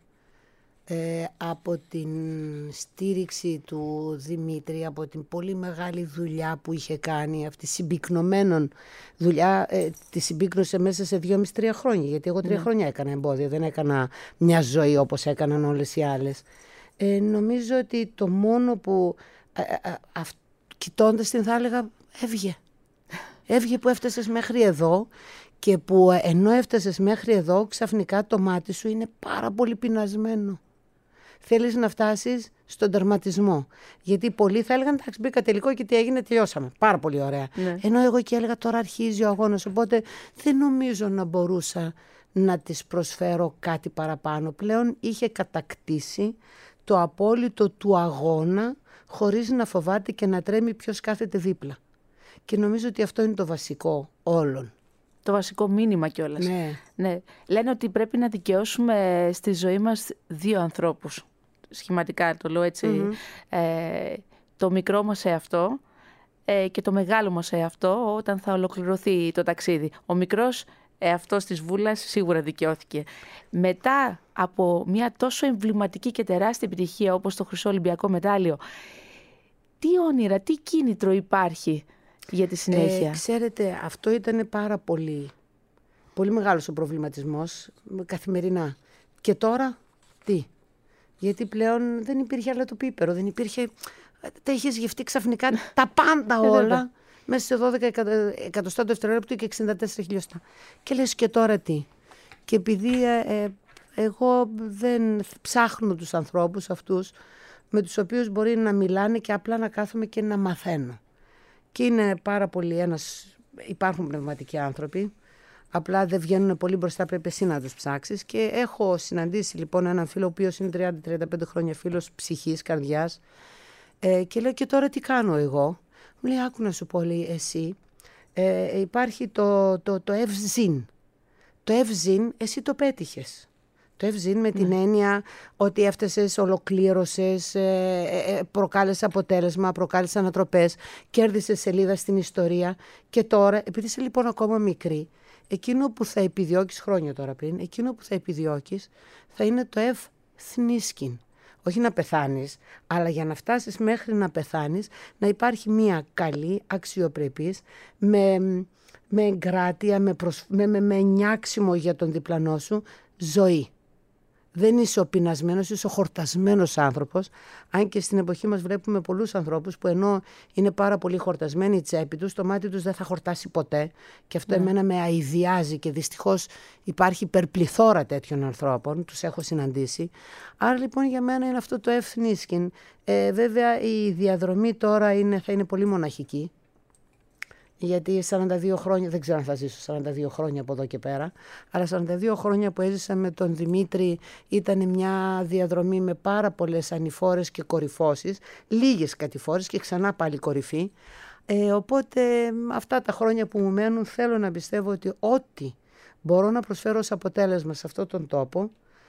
ε, από την στήριξη του Δημήτρη, από την πολύ μεγάλη δουλειά που είχε κάνει, αυτή συμπυκνωμένων δουλειά, ε, τη συμπύκνωσε μέσα σε δυόμισι τρία χρόνια, γιατί εγώ τρία ναι. χρόνια έκανα εμπόδια, δεν έκανα μια ζωή όπως έκαναν όλες οι άλλες. Ε, νομίζω ότι το μόνο που ε, ε, ε, κοιτώντας την θα έλεγα έβγε. Έβγε που έφτασες μέχρι εδώ και που ενώ έφτασες μέχρι εδώ ξαφνικά το μάτι σου είναι πάρα πολύ πεινασμένο. Θέλεις να φτάσεις στον τερματισμό. Γιατί πολλοί θα έλεγαν εντάξει μπήκα τελικό και τι έγινε, τελειώσαμε. Πάρα πολύ ωραία. Ναι. Ενώ εγώ και έλεγα τώρα αρχίζει ο αγώνας, οπότε δεν νομίζω να μπορούσα να της προσφέρω κάτι παραπάνω. Πλέον είχε κατακτήσει το απόλυτο του αγώνα χωρίς να φοβάται και να τρέμει ποιος κάθεται δίπλα. Και νομίζω ότι αυτό είναι το βασικό όλων. Το βασικό μήνυμα κιόλας. Ναι. Ναι. Λένε ότι πρέπει να δικαιώσουμε στη ζωή μας δύο ανθρώπους. Σχηματικά το λέω έτσι. Mm-hmm. Ε, το μικρό μας εαυτό ε, και το μεγάλο μας εαυτό όταν θα ολοκληρωθεί το ταξίδι. Ο μικρός εαυτός της Βούλας σίγουρα δικαιώθηκε. Μετά από μια τόσο εμβληματική και τεράστια επιτυχία όπως το χρυσό Ολυμπιακό μετάλλιο, τι όνειρα, τι κίνητρο υπάρχει για τη συνέχεια? Ε, ξέρετε, αυτό ήταν πάρα πολύ, πολύ μεγάλος ο προβληματισμός καθημερινά. Και τώρα, τι? Γιατί πλέον δεν υπήρχε άλλο το πίπερο, δεν υπήρχε... Τα είχες γευτεί ξαφνικά τα πάντα όλα μέσα σε δώδεκα εκατοστά του δευτερόλεπτου και εξήντα τέσσερα χιλιοστά. Και λες και τώρα τι? Και επειδή ε, ε, εγώ δεν ψάχνω τους ανθρώπους αυτούς με τους οποίους μπορεί να μιλάνε και απλά να κάθομαι και να μαθαίνω. Και είναι πάρα πολύ ένας, υπάρχουν πνευματικοί άνθρωποι, απλά δεν βγαίνουν πολύ μπροστά, πρέπει εσύ να τους ψάξεις. Και έχω συναντήσει λοιπόν έναν φίλο, ο οποίος είναι τριάντα με τριάντα πέντε χρόνια φίλος ψυχής, καρδιάς, ε, και λέω και τώρα τι κάνω εγώ? Μου λέει άκου να σου πω, λέει, εσύ, ε, υπάρχει το, το, το ευζήν. Το ευζήν εσύ το πέτυχες. Το ευζήν με την έννοια ότι έφτασες, ολοκλήρωσες, προκάλεσες αποτέλεσμα, προκάλεσες ανατροπές, κέρδισες σελίδα στην ιστορία και τώρα, επειδή είσαι λοιπόν ακόμα μικρή, εκείνο που θα επιδιώκεις χρόνια τώρα πριν, εκείνο που θα επιδιώκεις θα είναι το ευθνίσκιν. Όχι να πεθάνεις, αλλά για να φτάσεις μέχρι να πεθάνεις, να υπάρχει μια καλή, αξιοπρεπής, με με εγκράτεια, με, προσ... με, με, με νιάξιμο για τον διπλανό σου, ζωή. Δεν είσαι ο πεινασμένος, είσαι ο χορτασμένος άνθρωπος. Αν και στην εποχή μας βλέπουμε πολλούς ανθρώπους που ενώ είναι πάρα πολύ χορτασμένοι η τσέπη τους, το μάτι τους δεν θα χορτάσει ποτέ. Και αυτό ναι. εμένα με αηδιάζει και δυστυχώς υπάρχει υπερπληθώρα τέτοιων ανθρώπων, τους έχω συναντήσει. Άρα λοιπόν για μένα είναι αυτό το ευθνίσκιν. Ε, βέβαια η διαδρομή τώρα είναι, θα είναι πολύ μοναχική. Γιατί σαράντα δύο χρόνια, δεν ξέρω αν θα ζήσω σαράντα δύο χρόνια από εδώ και πέρα, αλλά σαράντα δύο χρόνια που έζησα με τον Δημήτρη ήταν μια διαδρομή με πάρα πολλές ανηφόρες και κορυφώσεις, λίγες κατηφόρες και ξανά πάλι κορυφή. Ε, οπότε αυτά τα χρόνια που μου μένουν θέλω να πιστεύω ότι ό,τι μπορώ να προσφέρω ως αποτέλεσμα σε αυτόν τον τόπο,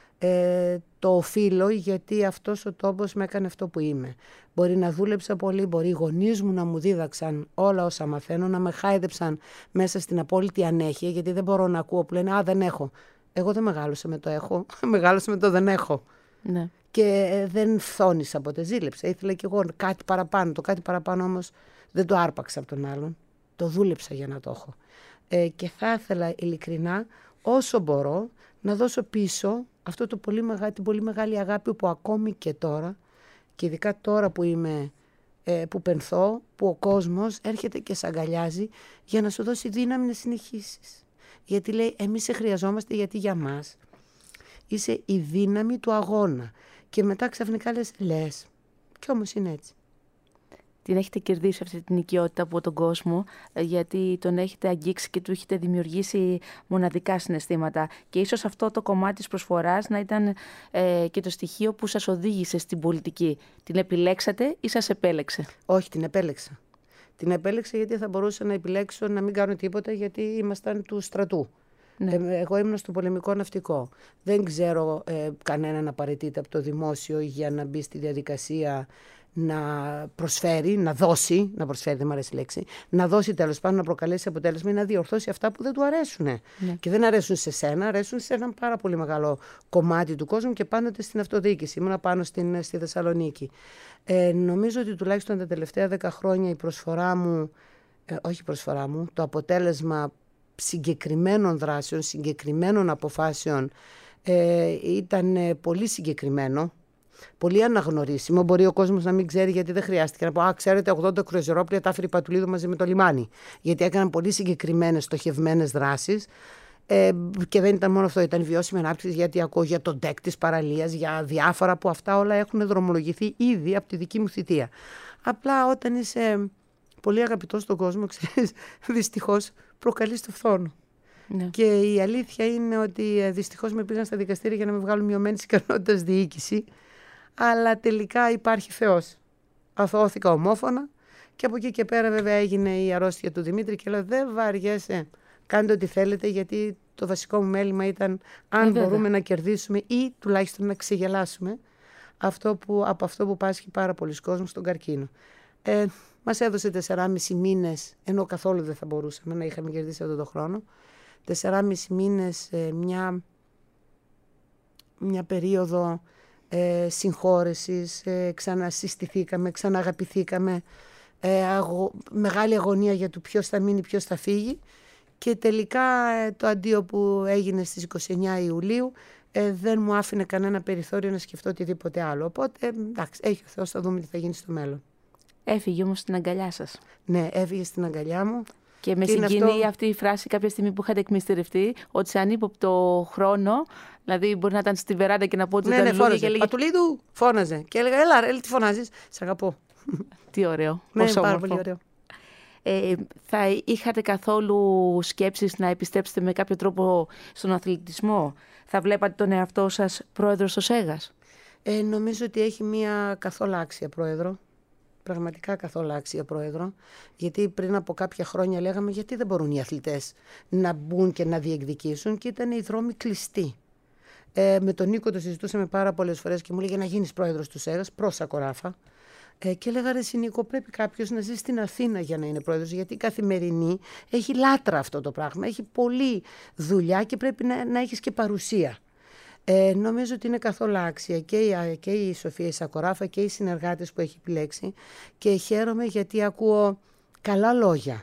Ε, το οφείλω γιατί αυτός ο τόπος με έκανε αυτό που είμαι. Μπορεί να δούλεψα πολύ, μπορεί οι γονείς μου να μου δίδαξαν όλα όσα μαθαίνω, να με χάιδεψαν μέσα στην απόλυτη ανέχεια, γιατί δεν μπορώ να ακούω που λένε «Α, δεν έχω». Εγώ δεν μεγάλωσα με το έχω, μεγάλωσα με το δεν έχω. Ναι. Και ε, δεν φθόνησα ποτέ, ζήλεψα. Ήθελα κι εγώ κάτι παραπάνω. Το κάτι παραπάνω όμως δεν το άρπαξα από τον άλλον. Το δούλεψα για να το έχω. Ε, και θα ήθελα ειλικρινά όσο μπορώ να δώσω πίσω αυτό το πολύ μεγάλη, την πολύ μεγάλη αγάπη που ακόμη και τώρα, και ειδικά τώρα που είμαι, ε, που πενθώ, που ο κόσμος έρχεται και σ' αγκαλιάζει για να σου δώσει δύναμη να συνεχίσεις. Γιατί λέει εμείς σε χρειαζόμαστε γιατί για μας είσαι η δύναμη του αγώνα. Και μετά ξαφνικά λες, λες, κι όμως είναι έτσι. Την έχετε κερδίσει αυτή την οικειότητα από τον κόσμο, γιατί τον έχετε αγγίξει και του έχετε δημιουργήσει μοναδικά συναισθήματα. Και ίσως αυτό το κομμάτι της προσφοράς να ήταν ε, και το στοιχείο που σας οδήγησε στην πολιτική. Την επιλέξατε ή σας επέλεξε? Όχι, την επέλεξα. Την επέλεξα γιατί θα μπορούσα να επιλέξω να μην κάνω τίποτα, γιατί ήμασταν του στρατού. Ναι. Ε, εγώ ήμουν στο πολεμικό ναυτικό. Δεν ξέρω ε, κανέναν να παραιτείται από το δημόσιο για να μπει στη διαδικασία να προσφέρει, να δώσει, να προσφέρει δεν μου αρέσει η λέξη, να δώσει τέλος πάντων, να προκαλέσει αποτέλεσμα ή να διορθώσει αυτά που δεν του αρέσουν. Ναι. Και δεν αρέσουν σε σένα, αρέσουν σε έναν πάρα πολύ μεγάλο κομμάτι του κόσμου και πάντοτε στην αυτοδιοίκηση. Ήμουνα πάνω στην, στη Θεσσαλονίκη. Ε, νομίζω ότι τουλάχιστον τα τελευταία δέκα χρόνια η προσφορά μου, ε, όχι η προσφορά μου, το αποτέλεσμα συγκεκριμένων δράσεων, συγκεκριμένων αποφάσεων ε, ήταν ε, πολύ συγκεκριμένο. Πολύ αναγνωρίσιμο. Μπορεί ο κόσμος να μην ξέρει, γιατί δεν χρειάστηκε να πω «Α, ξέρετε, ογδόντα κρουαζιερόπλια τα έφερε η Πατουλίδου μαζί με το λιμάνι». Γιατί έκαναν πολύ συγκεκριμένες στοχευμένες δράσεις. Ε, και δεν ήταν μόνο αυτό, ήταν βιώσιμη ανάπτυξη, γιατί ακούω για τον ντεκ της παραλίας, για διάφορα που αυτά όλα έχουν δρομολογηθεί ήδη από τη δική μου θητεία. Απλά όταν είσαι πολύ αγαπητός στον κόσμο, ξέρεις, δυστυχώς προκαλείς το φθόνο. Ναι. Και η αλήθεια είναι ότι δυστυχώς με πήγαν στα δικαστήρια για να με βγάλουν μειωμένης ικανότητας διοίκηση. Αλλά τελικά υπάρχει Θεός. Αθωώθηκα ομόφωνα και από εκεί και πέρα βέβαια έγινε η αρρώστια του Δημήτρη και λέω δεν βαριέσαι, κάντε ό,τι θέλετε, γιατί το βασικό μου μέλημα ήταν αν ε, μπορούμε να κερδίσουμε ή τουλάχιστον να ξεγελάσουμε αυτό που, από αυτό που πάσχει πάρα πολλοί κόσμος στον καρκίνο. Ε, μας έδωσε τεσσεράμισι μήνες, ενώ καθόλου δεν θα μπορούσαμε να είχαμε κερδίσει αυτό το χρόνο, τεσσεράμισι μήνες ε, μια, μια περίοδο Ε, συγχώρεσης, ε, ξανασυστηθήκαμε, ξαναγαπηθήκαμε, ε, αγω... μεγάλη αγωνία για το ποιος θα μείνει, ποιος θα φύγει και τελικά ε, το αντίο που έγινε στις είκοσι εννέα Ιουλίου ε, δεν μου άφηνε κανένα περιθώριο να σκεφτώ οτιδήποτε άλλο. Οπότε, εντάξει, έχει ο Θεός, θα δούμε τι θα γίνει στο μέλλον. Έφυγε όμως στην αγκαλιά σας. Ναι, έφυγε στην αγκαλιά μου. Και με και συγκινεί αυτό... αυτή η φράση κάποια στιγμή που είχατε εκμυστερευτεί, ότι σε ανύποπτο χρόνο, δηλαδή μπορεί να ήταν στη βεράντα και να πω ότι ναι, ήταν ναι, φώναζε. Και έλεγε... Πατουλίδου, φώναζε. Και έλεγα, έλα, έλα, τι φωνάζεις, σ' αγαπώ. Τι ωραίο. Ναι, είναι πάρα πολύ ωραίο. Ε, θα είχατε καθόλου σκέψεις να επιστρέψετε με κάποιο τρόπο στον αθλητισμό? Θα βλέπατε τον εαυτό σας πρόεδρο στο ΣΕΓΑΣ? Ε, νομίζω ότι έχει μια καθόλου άξια πρόεδρο. Πραγματικά καθόλου άξια πρόεδρο, γιατί πριν από κάποια χρόνια λέγαμε γιατί δεν μπορούν οι αθλητές να μπουν και να διεκδικήσουν και ήταν οι δρόμοι κλειστοί. Ε, με τον Νίκο το συζητούσαμε πάρα πολλές φορές και μου λέγε να γίνεις πρόεδρος του ΣΕΓΑΣ, προς Σακοράφα. Ε, και έλεγα ρε Νίκο, πρέπει κάποιος να ζει στην Αθήνα για να είναι πρόεδρος, γιατί η καθημερινή έχει λάτρα αυτό το πράγμα, έχει πολλή δουλειά και πρέπει να, να έχεις και παρουσία. Ε, νομίζω ότι είναι καθόλου άξια και η, και η Σοφία Σακοράφα και οι συνεργάτες που έχει επιλέξει και χαίρομαι γιατί ακούω καλά λόγια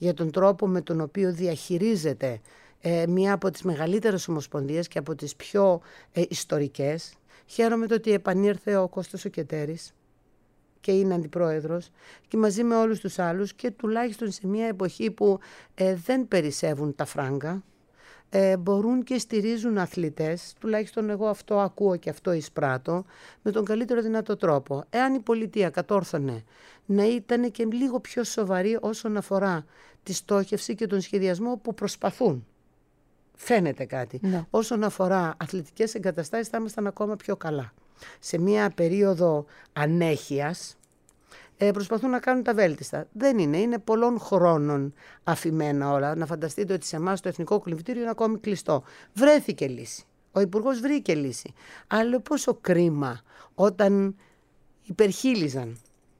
για τον τρόπο με τον οποίο διαχειρίζεται ε, μία από τις μεγαλύτερες ομοσπονδίες και από τις πιο ε, ιστορικές. Χαίρομαι το ότι επανήρθε ο Κώστας ο Κετέρης και είναι αντιπρόεδρος και μαζί με όλους τους άλλους και τουλάχιστον σε μια εποχή που ε, δεν περισσεύουν τα φράγκα, ε, μπορούν και στηρίζουν αθλητές, τουλάχιστον εγώ αυτό ακούω και αυτό εισπράττω, με τον καλύτερο δυνατό τρόπο. Εάν η πολιτεία κατόρθωνε να ήταν και λίγο πιο σοβαρή όσον αφορά τη στόχευση και τον σχεδιασμό που προσπαθούν, φαίνεται κάτι. Ναι. Όσον αφορά αθλητικές εγκαταστάσεις θα ήμασταν ακόμα πιο καλά. Σε μια περίοδο ανέχειας ε, προσπαθούν να κάνουν τα βέλτιστα. Δεν είναι, είναι πολλών χρόνων αφημένα όλα. Να φανταστείτε ότι σε εμάς το Εθνικό Κολυμβητήριο είναι ακόμη κλειστό. Βρέθηκε λύση. Ο Υπουργός βρήκε λύση. Αλλά πόσο κρίμα όταν υπερχείλιζαν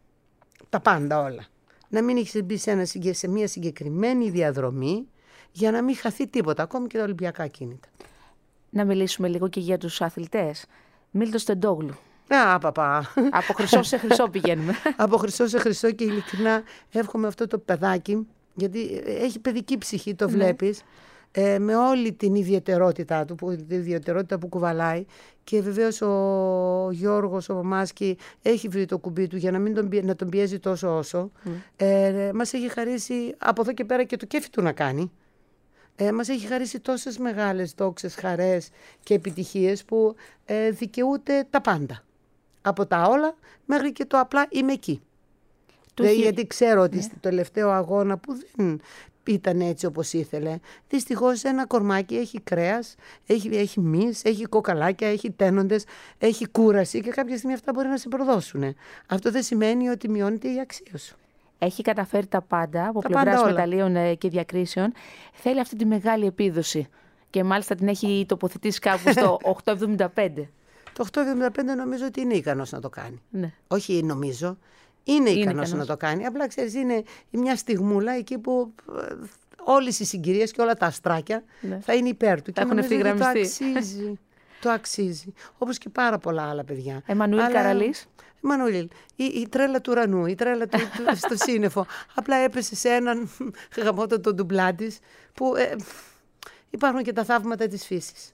τα πάντα όλα. Να μην έχεις μπει σε, ένα, σε μια συγκεκριμένη διαδρομή για να μην χαθεί τίποτα, ακόμη και τα Ολυμπιακά κίνητα. Να μιλήσουμε λίγο και για τους αθλητές. Μίλτος Τεντόγλου. Α, παπά. Από χρυσό σε χρυσό πηγαίνουμε. Από χρυσό σε χρυσό και ειλικρινά εύχομαι αυτό το παιδάκι, γιατί έχει παιδική ψυχή, το βλέπεις, ε, με όλη την ιδιαιτερότητά του, που, την ιδιαιτερότητα που κουβαλάει. Και βεβαίως ο Γιώργος, ο Μάσκι, έχει βρει το κουμπί του για να μην τον, να τον πιέζει τόσο όσο. Mm. Ε, μας έχει χαρίσει από εδώ και πέρα και το κέφι του να κάνει. Ε, μας έχει χαρίσει τόσες μεγάλες δόξες, χαρές και επιτυχίες που ε, δικαιούται τα πάντα. Από τα όλα μέχρι και το απλά είμαι εκεί. Δε, γιατί ξέρω ότι ναι. στο τελευταίο αγώνα που δεν ήταν έτσι όπως ήθελε, δυστυχώς ένα κορμάκι έχει κρέας, έχει, έχει μυς, έχει κοκαλάκια, έχει τένοντες, έχει κούραση και κάποια στιγμή αυτά μπορεί να σε προδώσουν. Αυτό δεν σημαίνει ότι μειώνεται η αξία σου. Έχει καταφέρει τα πάντα από πλευράς μεταλλίων και διακρίσεων. Θέλει αυτή τη μεγάλη επίδοση και μάλιστα την έχει τοποθετήσει κάπου στο οκτώ εβδομήντα πέντε. Το οκτώ εβδομήντα πέντε νομίζω ότι είναι ικανός να το κάνει. Ναι. Όχι νομίζω, είναι, είναι ικανός, ικανός να το κάνει. Απλά ξέρεις, είναι μια στιγμούλα εκεί που όλες οι συγκυρίες και όλα τα αστράκια ναι. θα είναι υπέρ του. Θα έχουν ευθυγραμμιστεί. Το αξίζει. Το αξίζει. Όπως και πάρα πολλά άλλα παιδιά. Εμμανουήλ Αλλά... Καραλής. Εμμανουήλ, η, η τρέλα του ουρανού, η τρέλα του, του στο σύννεφο. Απλά έπεσε σε έναν γαμότο τον ντουμπλά της, που ε, υπάρχουν και τα θαύματα της φύσης.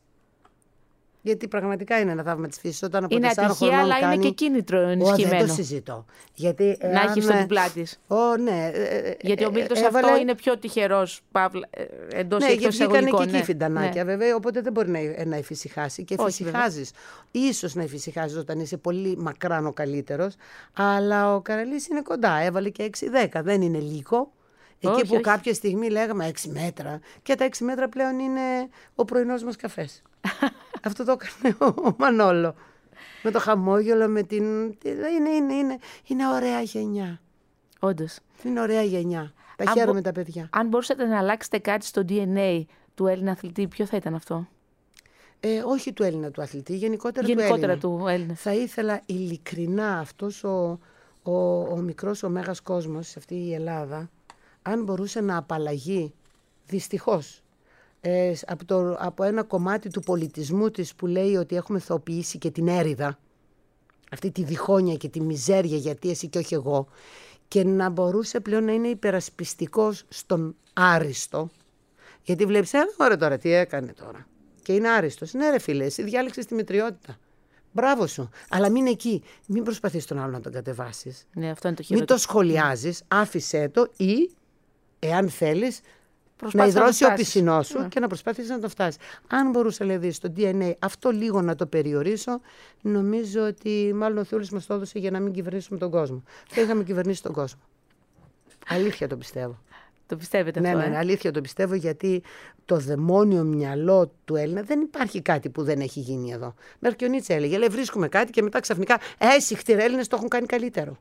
Γιατί πραγματικά είναι ένα θαύμα της φύσης. Όταν από είναι ατυχία, αλλά κάνει... είναι και κίνητρο ενισχυμένο. Ω, δεν το συζητώ. Γιατί, να έχει στο ντουμπλά της. Ω, ναι. Γιατί ο Μίλτος έβαλε... αυτό είναι πιο τυχερός, παύλα, εντός ναι, εκτός εισαγωγικών. Ναι, γιατί βγήκανε και εκεί ναι. φιντανάκια, ναι. βέβαια, οπότε δεν μπορεί να, να εφησυχάσει. Και εφησυχάζεις. Ίσως να εφησυχάζεις όταν είσαι πολύ μακράν ο καλύτερος, αλλά ο Καραλής είναι κοντά. Έβαλε και έξι δέκα, δεν είναι λίγο. Εκεί όχι, που όχι. κάποια στιγμή λέγαμε έξι μέτρα και τα έξι μέτρα πλέον είναι ο πρωινός μας καφές. Αυτό το έκανε ο Μανόλο. Με το χαμόγελο, με την... Είναι, είναι, είναι, είναι ωραία γενιά. Όντως. Είναι ωραία γενιά. Τα αν χαίρομαι μπο... τα παιδιά. Αν μπορούσατε να αλλάξετε κάτι στο ντι εν έι του Έλληνα αθλητή, ποιο θα ήταν αυτό? Ε, όχι του Έλληνα του αθλητή, γενικότερα, γενικότερα του, Έλληνα. του Έλληνα. Θα ήθελα ειλικρινά αυτός ο, ο, ο μικρός, ο μέγας κόσμος, σε αυτή η Ελλάδα, αν μπορούσε να απαλλαγεί, δυστυχώς, ε, από, το, από ένα κομμάτι του πολιτισμού της που λέει ότι έχουμε θεοποιήσει και την έρηδα, αυτή τη διχόνοια και τη μιζέρια, γιατί εσύ και όχι εγώ, και να μπορούσε πλέον να είναι υπερασπιστικός στον άριστο, γιατί βλέπεις, ένα ώρα τώρα τι έκανε τώρα και είναι άριστος. Ναι ρε φίλε, εσύ διάλεξες τη μετριότητα. Μπράβο σου. Αλλά μην εκεί. Μην προσπαθείς τον άλλο να τον κατεβάσεις. Ναι, αυτό είναι το μην το σχολιάζεις, άφησέ το ή, εάν θέλεις, να υδρώσει ο πισινός σου yeah. και να προσπαθήσεις να το φτάσεις. Αν μπορούσα, δηλαδή, στο ντι εν έι αυτό λίγο να το περιορίσω, νομίζω ότι μάλλον ο Θεούλης μας το έδωσε για να μην κυβερνήσουμε τον κόσμο. Θα είχαμε κυβερνήσει τον κόσμο. Αλήθεια το πιστεύω. Το πιστεύετε ναι, αυτό, ναι, ναι, ε? αλήθεια το πιστεύω, γιατί το δαιμόνιο μυαλό του Έλληνα δεν υπάρχει κάτι που δεν έχει γίνει εδώ. Μέχρι και ο Νίτσε έλεγε, λέει, βρίσκουμε κάτι και μετά ξαφνικά, ε, συχτήρε Έλληνες το έχουν κάνει καλύτερο.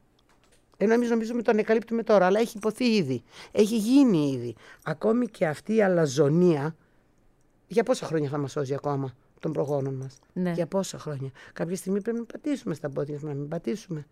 Ενώ εμείς νομίζουμε τον εκαλύπτουμε τώρα, αλλά έχει υποθεί ήδη. Έχει γίνει ήδη. Ακόμη και αυτή η αλαζονία, για πόσα χρόνια θα μας σώζει ακόμα των προγόνων μας? Ναι. Για πόσα χρόνια? Κάποια στιγμή πρέπει να πατήσουμε στα πόδια μας, να μην πατήσουμε.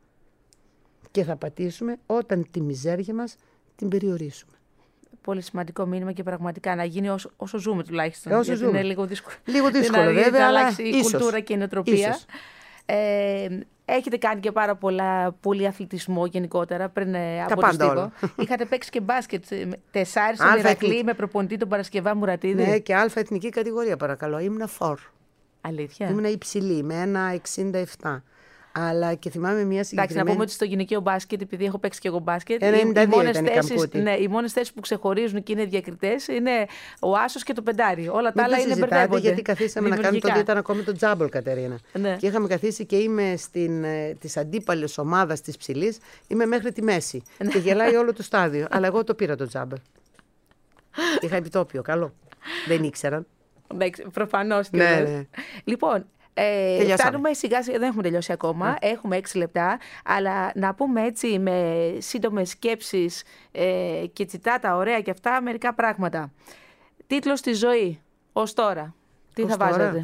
Και θα πατήσουμε όταν τη μιζέρια μας την περιορίσουμε. Πολύ σημαντικό μήνυμα και πραγματικά να γίνει όσο, όσο ζούμε τουλάχιστον. Ε, όσο ζούμε. Είναι λίγο δύσκολο. Λίγο δύσκολο βέβαια, να αλλά αλλάξει η ίσως, κουλτούρα και η νοοτροπία. Ε, Έχετε κάνει και πάρα πολλά, πολύ αθλητισμό γενικότερα πριν ε, από πάντα το όλα. Στίβο. Είχατε παίξει και μπάσκετ. Τεσάρι στον Ηρακλή με προπονητή τον Παρασκευά Μουρατίδη. Ναι, και αλφα εθνική κατηγορία, παρακαλώ. Ήμουνα φορ. Αλήθεια. Ήμουνα υψηλή, με ένα εξήντα επτά. Αλλά και θυμάμαι μια συγκεκριμένη. Εντάξει, να πούμε ότι στο γυναικείο μπάσκετ, επειδή έχω παίξει και εγώ μπάσκετ, ένα ενενήντα δύο οι μόνες ήταν θέσεις, η ναι, οι μόνες θέσεις που ξεχωρίζουν και είναι διακριτές είναι ο άσος και το πεντάρι. Όλα τα άλλα είναι μπερδεύονται. Γιατί καθίσαμε να κάνουμε τότε, ήταν ακόμη το τζάμπολ, Κατερίνα. Ναι. Και είχαμε καθίσει και είμαι στην, ε, της αντίπαλης ομάδας της ψηλής, είμαι μέχρι τη μέση. Και γελάει όλο το στάδιο. Αλλά εγώ το πήρα το τζάμπολ. Είχα επιτόπιο, καλό. Δεν ήξεραν. Προφανώς. Ναι, ναι. Λοιπόν. Ε, φτάνουμε σιγά σιγά, δεν έχουμε τελειώσει ακόμα, mm. έχουμε έξι λεπτά, αλλά να πούμε έτσι με σύντομες σκέψεις ε, και τσιτάτα ωραία και αυτά μερικά πράγματα. Τίτλος στη ζωή, ως τώρα, τι ως θα τώρα. Βάζετε?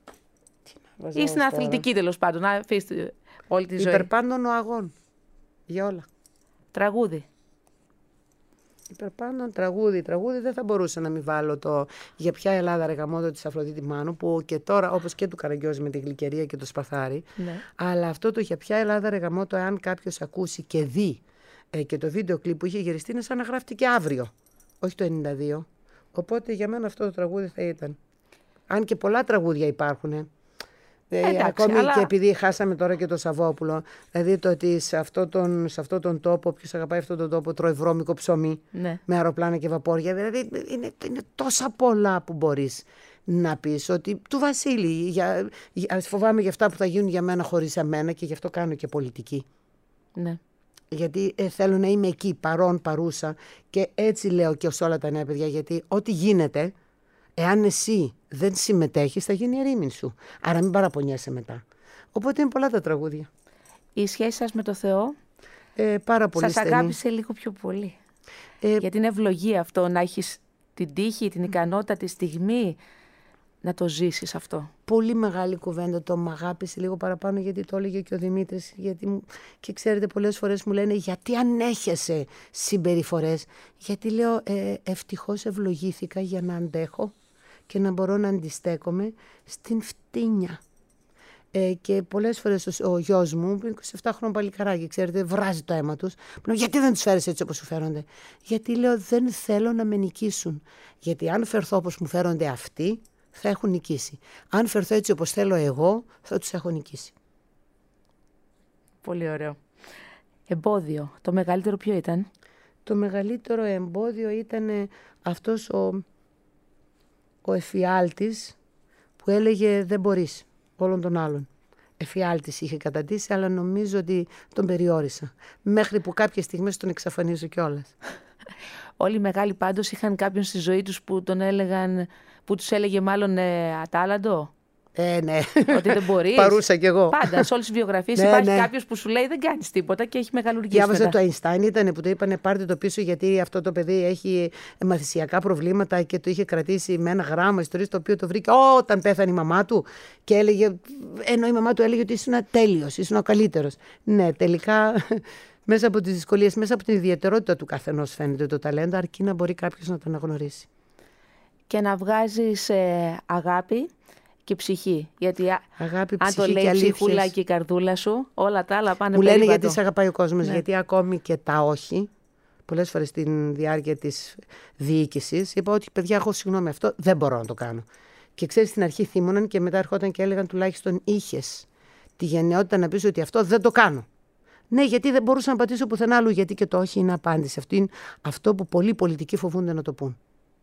Τι ή στην αθλητική τέλος πάντων, να αφήσετε όλη τη ζωή. Υπερπάντων ο αγών, για όλα. Τραγούδι. Υπερπάντων τραγούδι. Τραγούδι δεν θα μπορούσα να μην βάλω το «Για ποια Ελλάδα ρε γαμώτο» της Αφροδίτη Μάνου, που και τώρα, όπως και του Καραγκιόζη με τη Γλυκερία και το Σπαθάρι, ναι. Αλλά αυτό το «Για ποια Ελλάδα ρε γαμώτο», εάν κάποιος ακούσει και δει ε, και το βίντεο κλιπ που είχε γυριστεί, είναι σαν να γράφτηκε αύριο, όχι το ενενήντα δύο. Οπότε για μένα αυτό το τραγούδι θα ήταν. Αν και πολλά τραγούδια υπάρχουν. Ε. Εντάξει, ακόμη αλλά... και επειδή χάσαμε τώρα και το Σαββόπουλο, δηλαδή το ότι σε, αυτό τον, σε αυτόν τον τόπο, ποιος αγαπάει αυτόν τον τόπο, τρώει βρώμικο ψωμί, ναι. Με αεροπλάνα και βαπόρια. Δηλαδή είναι, είναι τόσα πολλά που μπορείς να πεις. Ότι του Βασίλη, για, για, φοβάμαι για αυτά που θα γίνουν για μένα χωρίς εμένα, και γι' αυτό κάνω και πολιτική. Ναι. Γιατί ε, θέλω να είμαι εκεί, παρόν, παρούσα, και έτσι λέω και σε όλα τα νέα παιδιά, γιατί ό,τι γίνεται. Εάν εσύ δεν συμμετέχεις, θα γίνει η ερήμην σου. Άρα μην παραπονιέσαι μετά. Οπότε είναι πολλά τα τραγούδια. Η σχέση σας με το Θεό ε, πάρα πολύ σας στενή. αγάπησε λίγο πιο πολύ. Ε, Γιατί είναι ευλογία αυτό να έχεις την τύχη, την ικανότητα, τη στιγμή να το ζήσεις αυτό. Πολύ μεγάλη κουβέντα, το μ' αγάπησε λίγο παραπάνω, γιατί το έλεγε και ο Δημήτρης. Γιατί... Και ξέρετε, πολλές φορές μου λένε γιατί ανέχεσαι συμπεριφορές. Γιατί λέω ε, ευτυχώς ευλογήθηκα για να αντέχω και να μπορώ να αντιστέκομαι στην φτύνια. Ε, και πολλές φορές ο, ο γιος μου, είκοσι επτά χρονών παλικαράκι, ξέρετε, βράζει το αίμα τους. Λέω, γιατί δεν τους φέρεις έτσι όπως σου φέρονται? Γιατί λέω δεν θέλω να με νικήσουν. Γιατί αν φερθώ όπως μου φέρονται αυτοί, θα έχουν νικήσει. Αν φερθώ έτσι όπως θέλω εγώ, θα τους έχω νικήσει. Πολύ ωραίο. Εμπόδιο. Το μεγαλύτερο ποιο ήταν? Το μεγαλύτερο εμπόδιο ήταν αυτός ο, ο εφιάλτης που έλεγε δεν μπορείς όλων των άλλων. Εφιάλτης είχε καταντήσει, αλλά νομίζω ότι τον περιόρισα. Μέχρι που κάποιες στιγμές τον εξαφανίζω κιόλας. Όλοι οι μεγάλοι πάντως είχαν κάποιον στη ζωή τους που τον έλεγαν, που τους έλεγε μάλλον ε, ατάλαντο. Ε, ναι. Ότι δεν μπορείς. Παρούσα κι εγώ. Πάντα, σε όλες τις βιογραφίες ναι, υπάρχει ναι. κάποιος που σου λέει δεν κάνεις τίποτα και έχει μεγαλουργήσει. Διάβαζα το Einstein, ήταν που το είπανε πάρτε το πίσω, γιατί αυτό το παιδί έχει μαθησιακά προβλήματα και το είχε κρατήσει με ένα γράμμα ιστορίες, το οποίο το βρήκε όταν πέθανε η μαμά του. Και έλεγε, ενώ η μαμά του έλεγε ότι ήσουν τέλειος, ήσουν ο καλύτερος. Ναι, τελικά. Μέσα από τις δυσκολίες, μέσα από την ιδιαιτερότητα του καθενός φαίνεται το ταλέντο, αρκεί να μπορεί κάποιος να το αναγνωρίσει. Και να βγάζεις ε, αγάπη και ψυχή. Γιατί αγάπη, αν ψυχή το λέει και η ψυχούλα και η καρδούλα σου, όλα τα άλλα πάνε περίπατο. Μου λένε γιατί σε αγαπάει ο κόσμος, ναι. Γιατί ακόμη και τα όχι, πολλές φορές στην διάρκεια της διοίκησης, είπα ότι παιδιά, έχω συγγνώμη, αυτό δεν μπορώ να το κάνω. Και ξέρεις, στην αρχή θύμωναν και μετά ερχόταν και έλεγαν τουλάχιστον είχες τη γενναιότητα να πεις ότι αυτό δεν το κάνω. Ναι, γιατί δεν μπορούσα να πατήσω πουθενά άλλου, γιατί και το όχι είναι απάντηση. Αυτό είναι αυτό που πολλοί πολιτικοί φοβούνται να το πούν.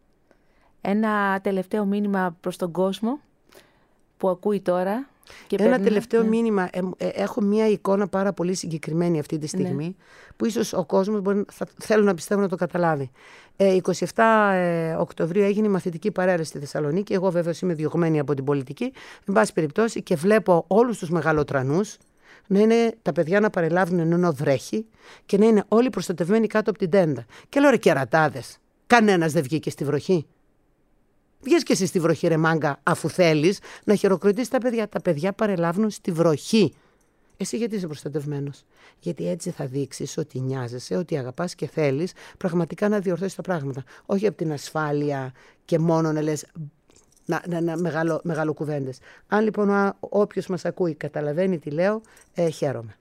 Ένα τελευταίο μήνυμα προς τον κόσμο που ακούει τώρα. Και Ένα παίρνει, τελευταίο ναι. μήνυμα. Ε, ε, έχω μια εικόνα πάρα πολύ συγκεκριμένη αυτή τη στιγμή, ναι. Που ίσως ο κόσμος μπορεί, θα, θέλω να πιστεύω να το καταλάβει. Ε, εικοστή εβδόμη Οκτωβρίου έγινε η μαθητική παρέλαση στη Θεσσαλονίκη. Εγώ βέβαια είμαι διωγμένη από την πολιτική. Εν πάση περιπτώσει, και βλέπω όλους τους μεγαλοτρανούς να είναι τα παιδιά να παρελάβουν ενώ βρέχει και να είναι όλοι προστατευμένοι κάτω από την τέντα. Και λέω ρε κερατάδες, κανένας δεν βγήκε στη βροχή. Βγες και εσύ στη βροχή ρε μάγκα, αφού θέλεις να χειροκροτήσεις τα παιδιά. Τα παιδιά παρελάβουν στη βροχή. Εσύ γιατί είσαι προστατευμένος? Γιατί έτσι θα δείξεις ότι νοιάζεσαι, ότι αγαπάς και θέλεις πραγματικά να διορθώσεις τα πράγματα. Όχι από την ασφάλεια και μόνο να λες να, να, να μεγαλο, μεγαλοκουβέντες. Αν λοιπόν όποιος μας ακούει καταλαβαίνει τι λέω, ε, χαίρομαι.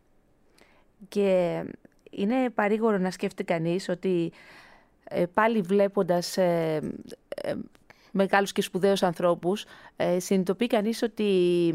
Και είναι παρήγορο να σκέφτεται κανείς ότι ε, πάλι βλέποντας ε, ε, μεγάλους και σπουδαίους ανθρώπους, ε, συνειδητοποιεί κανείς ότι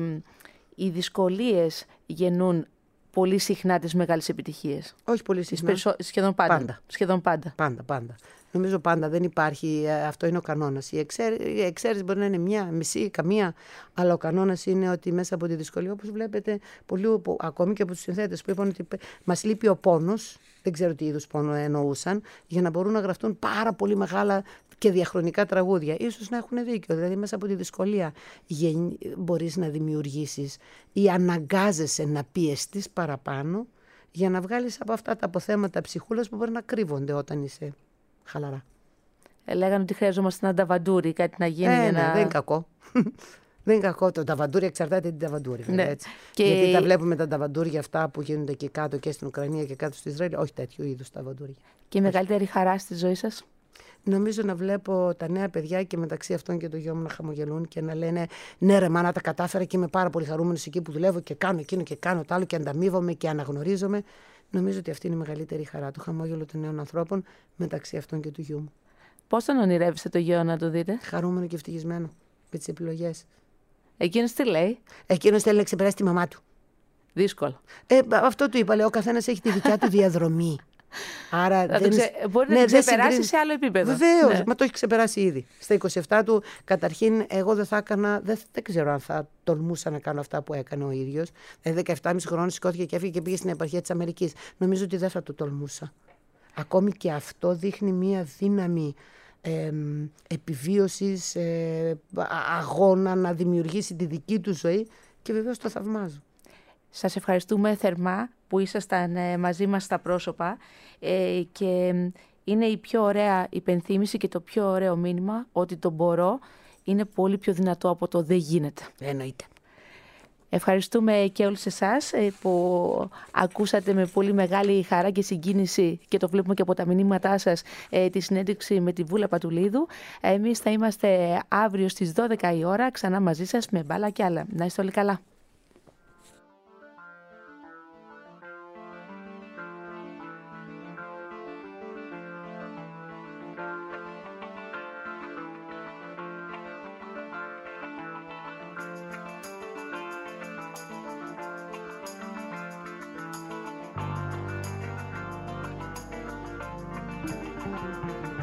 οι δυσκολίες γεννούν πολύ συχνά τις μεγάλες επιτυχίες. Όχι πολύ συχνά. Περισσο... Σχεδόν πάντα. Πάντα. Σχεδόν πάντα. Πάντα, πάντα. Νομίζω πάντα δεν υπάρχει, αυτό είναι ο κανόνας. Η, εξαίρεση, η εξαίρεση μπορεί να είναι μια, μισή, καμία, αλλά ο κανόνας είναι ότι μέσα από τη δυσκολία, όπως βλέπετε, πολλοί, ακόμη και από τους συνθέτες που είπαν ότι μας λείπει ο πόνος, δεν ξέρω τι είδους πόνο εννοούσαν, για να μπορούν να γραφτούν πάρα πολύ μεγάλα και διαχρονικά τραγούδια. Ίσως να έχουν δίκιο, δηλαδή μέσα από τη δυσκολία μπορείς να δημιουργήσεις ή αναγκάζεσαι να πιεστείς παραπάνω για να βγάλεις από αυτά τα αποθέματα ψυχούλας που μπορεί να κρύβονται όταν είσαι χαλαρά. Ε, λέγανε ότι χρειαζόμαστε ένα ταβαντούρι, κάτι να γίνει. Ε, για ναι, να... δεν είναι κακό. Δεν είναι κακό. Το ταβαντούρι εξαρτάται την ταβαντούρι. Ναι. Έτσι. Και... Γιατί τα βλέπουμε τα ταβαντούρια αυτά που γίνονται και κάτω και στην Ουκρανία και κάτω στο Ισραήλ. Όχι τέτοιου είδους ταβαντούρια. Και η μεγαλύτερη χαρά στη ζωή σας? Νομίζω να βλέπω τα νέα παιδιά και μεταξύ αυτών και το γιο μου να χαμογελούν και να λένε ναι ρε μάνα τα κατάφερα και είμαι πάρα πολύ χαρούμενος εκεί που δουλεύω και κάνω εκείνο και κάνω το άλλο και ανταμείβομαι και αναγνωρίζομαι. Νομίζω ότι αυτή είναι η μεγαλύτερη χαρά, το χαμόγελο των νέων ανθρώπων μεταξύ αυτών και του γιού μου. Πώς τον ονειρεύεστε το γιο να το δείτε? Χαρούμενο και ευτυχισμένο με τις επιλογές. Εκείνος τι λέει? Εκείνος θέλει να ξεπεράσει τη μαμά του. Δύσκολο. Ε, αυτό του είπα, λέει, ο καθένας έχει τη δικιά του διαδρομή. Άρα δεν... ξε... Μπορεί ναι, να ξεπεράσει συγκρίνει... σε άλλο επίπεδο. Βεβαίως, ναι. Μα το έχει ξεπεράσει ήδη. Στα είκοσι επτά του, καταρχήν, εγώ δεν θα έκανα, δεν, δεν ξέρω αν θα τολμούσα να κάνω αυτά που έκανε ο ίδιος. Δηλαδή, δεκαεπτά και μισό χρόνων σηκώθηκε και έφυγε και πήγε στην επαρχία της Αμερικής. Νομίζω ότι δεν θα το τολμούσα. Ακόμη και αυτό δείχνει μία δύναμη ε, επιβίωσης, ε, αγώνα να δημιουργήσει τη δική του ζωή και βεβαίως το θαυμάζω. Σας ευχαριστούμε θερμά που ήσασταν μαζί μας στα πρόσωπα ε, και είναι η πιο ωραία υπενθύμηση και το πιο ωραίο μήνυμα ότι το μπορώ είναι πολύ πιο δυνατό από το δεν γίνεται. Εννοείται. Ευχαριστούμε και όλους εσάς που ακούσατε με πολύ μεγάλη χαρά και συγκίνηση και το βλέπουμε και από τα μηνύματά σας τη συνέντευξη με τη Βούλα Πατουλίδου. Εμείς θα είμαστε αύριο στις δώδεκα η ώρα ξανά μαζί σας με μπάλα και άλλα. Να είστε όλοι καλά. Thank you.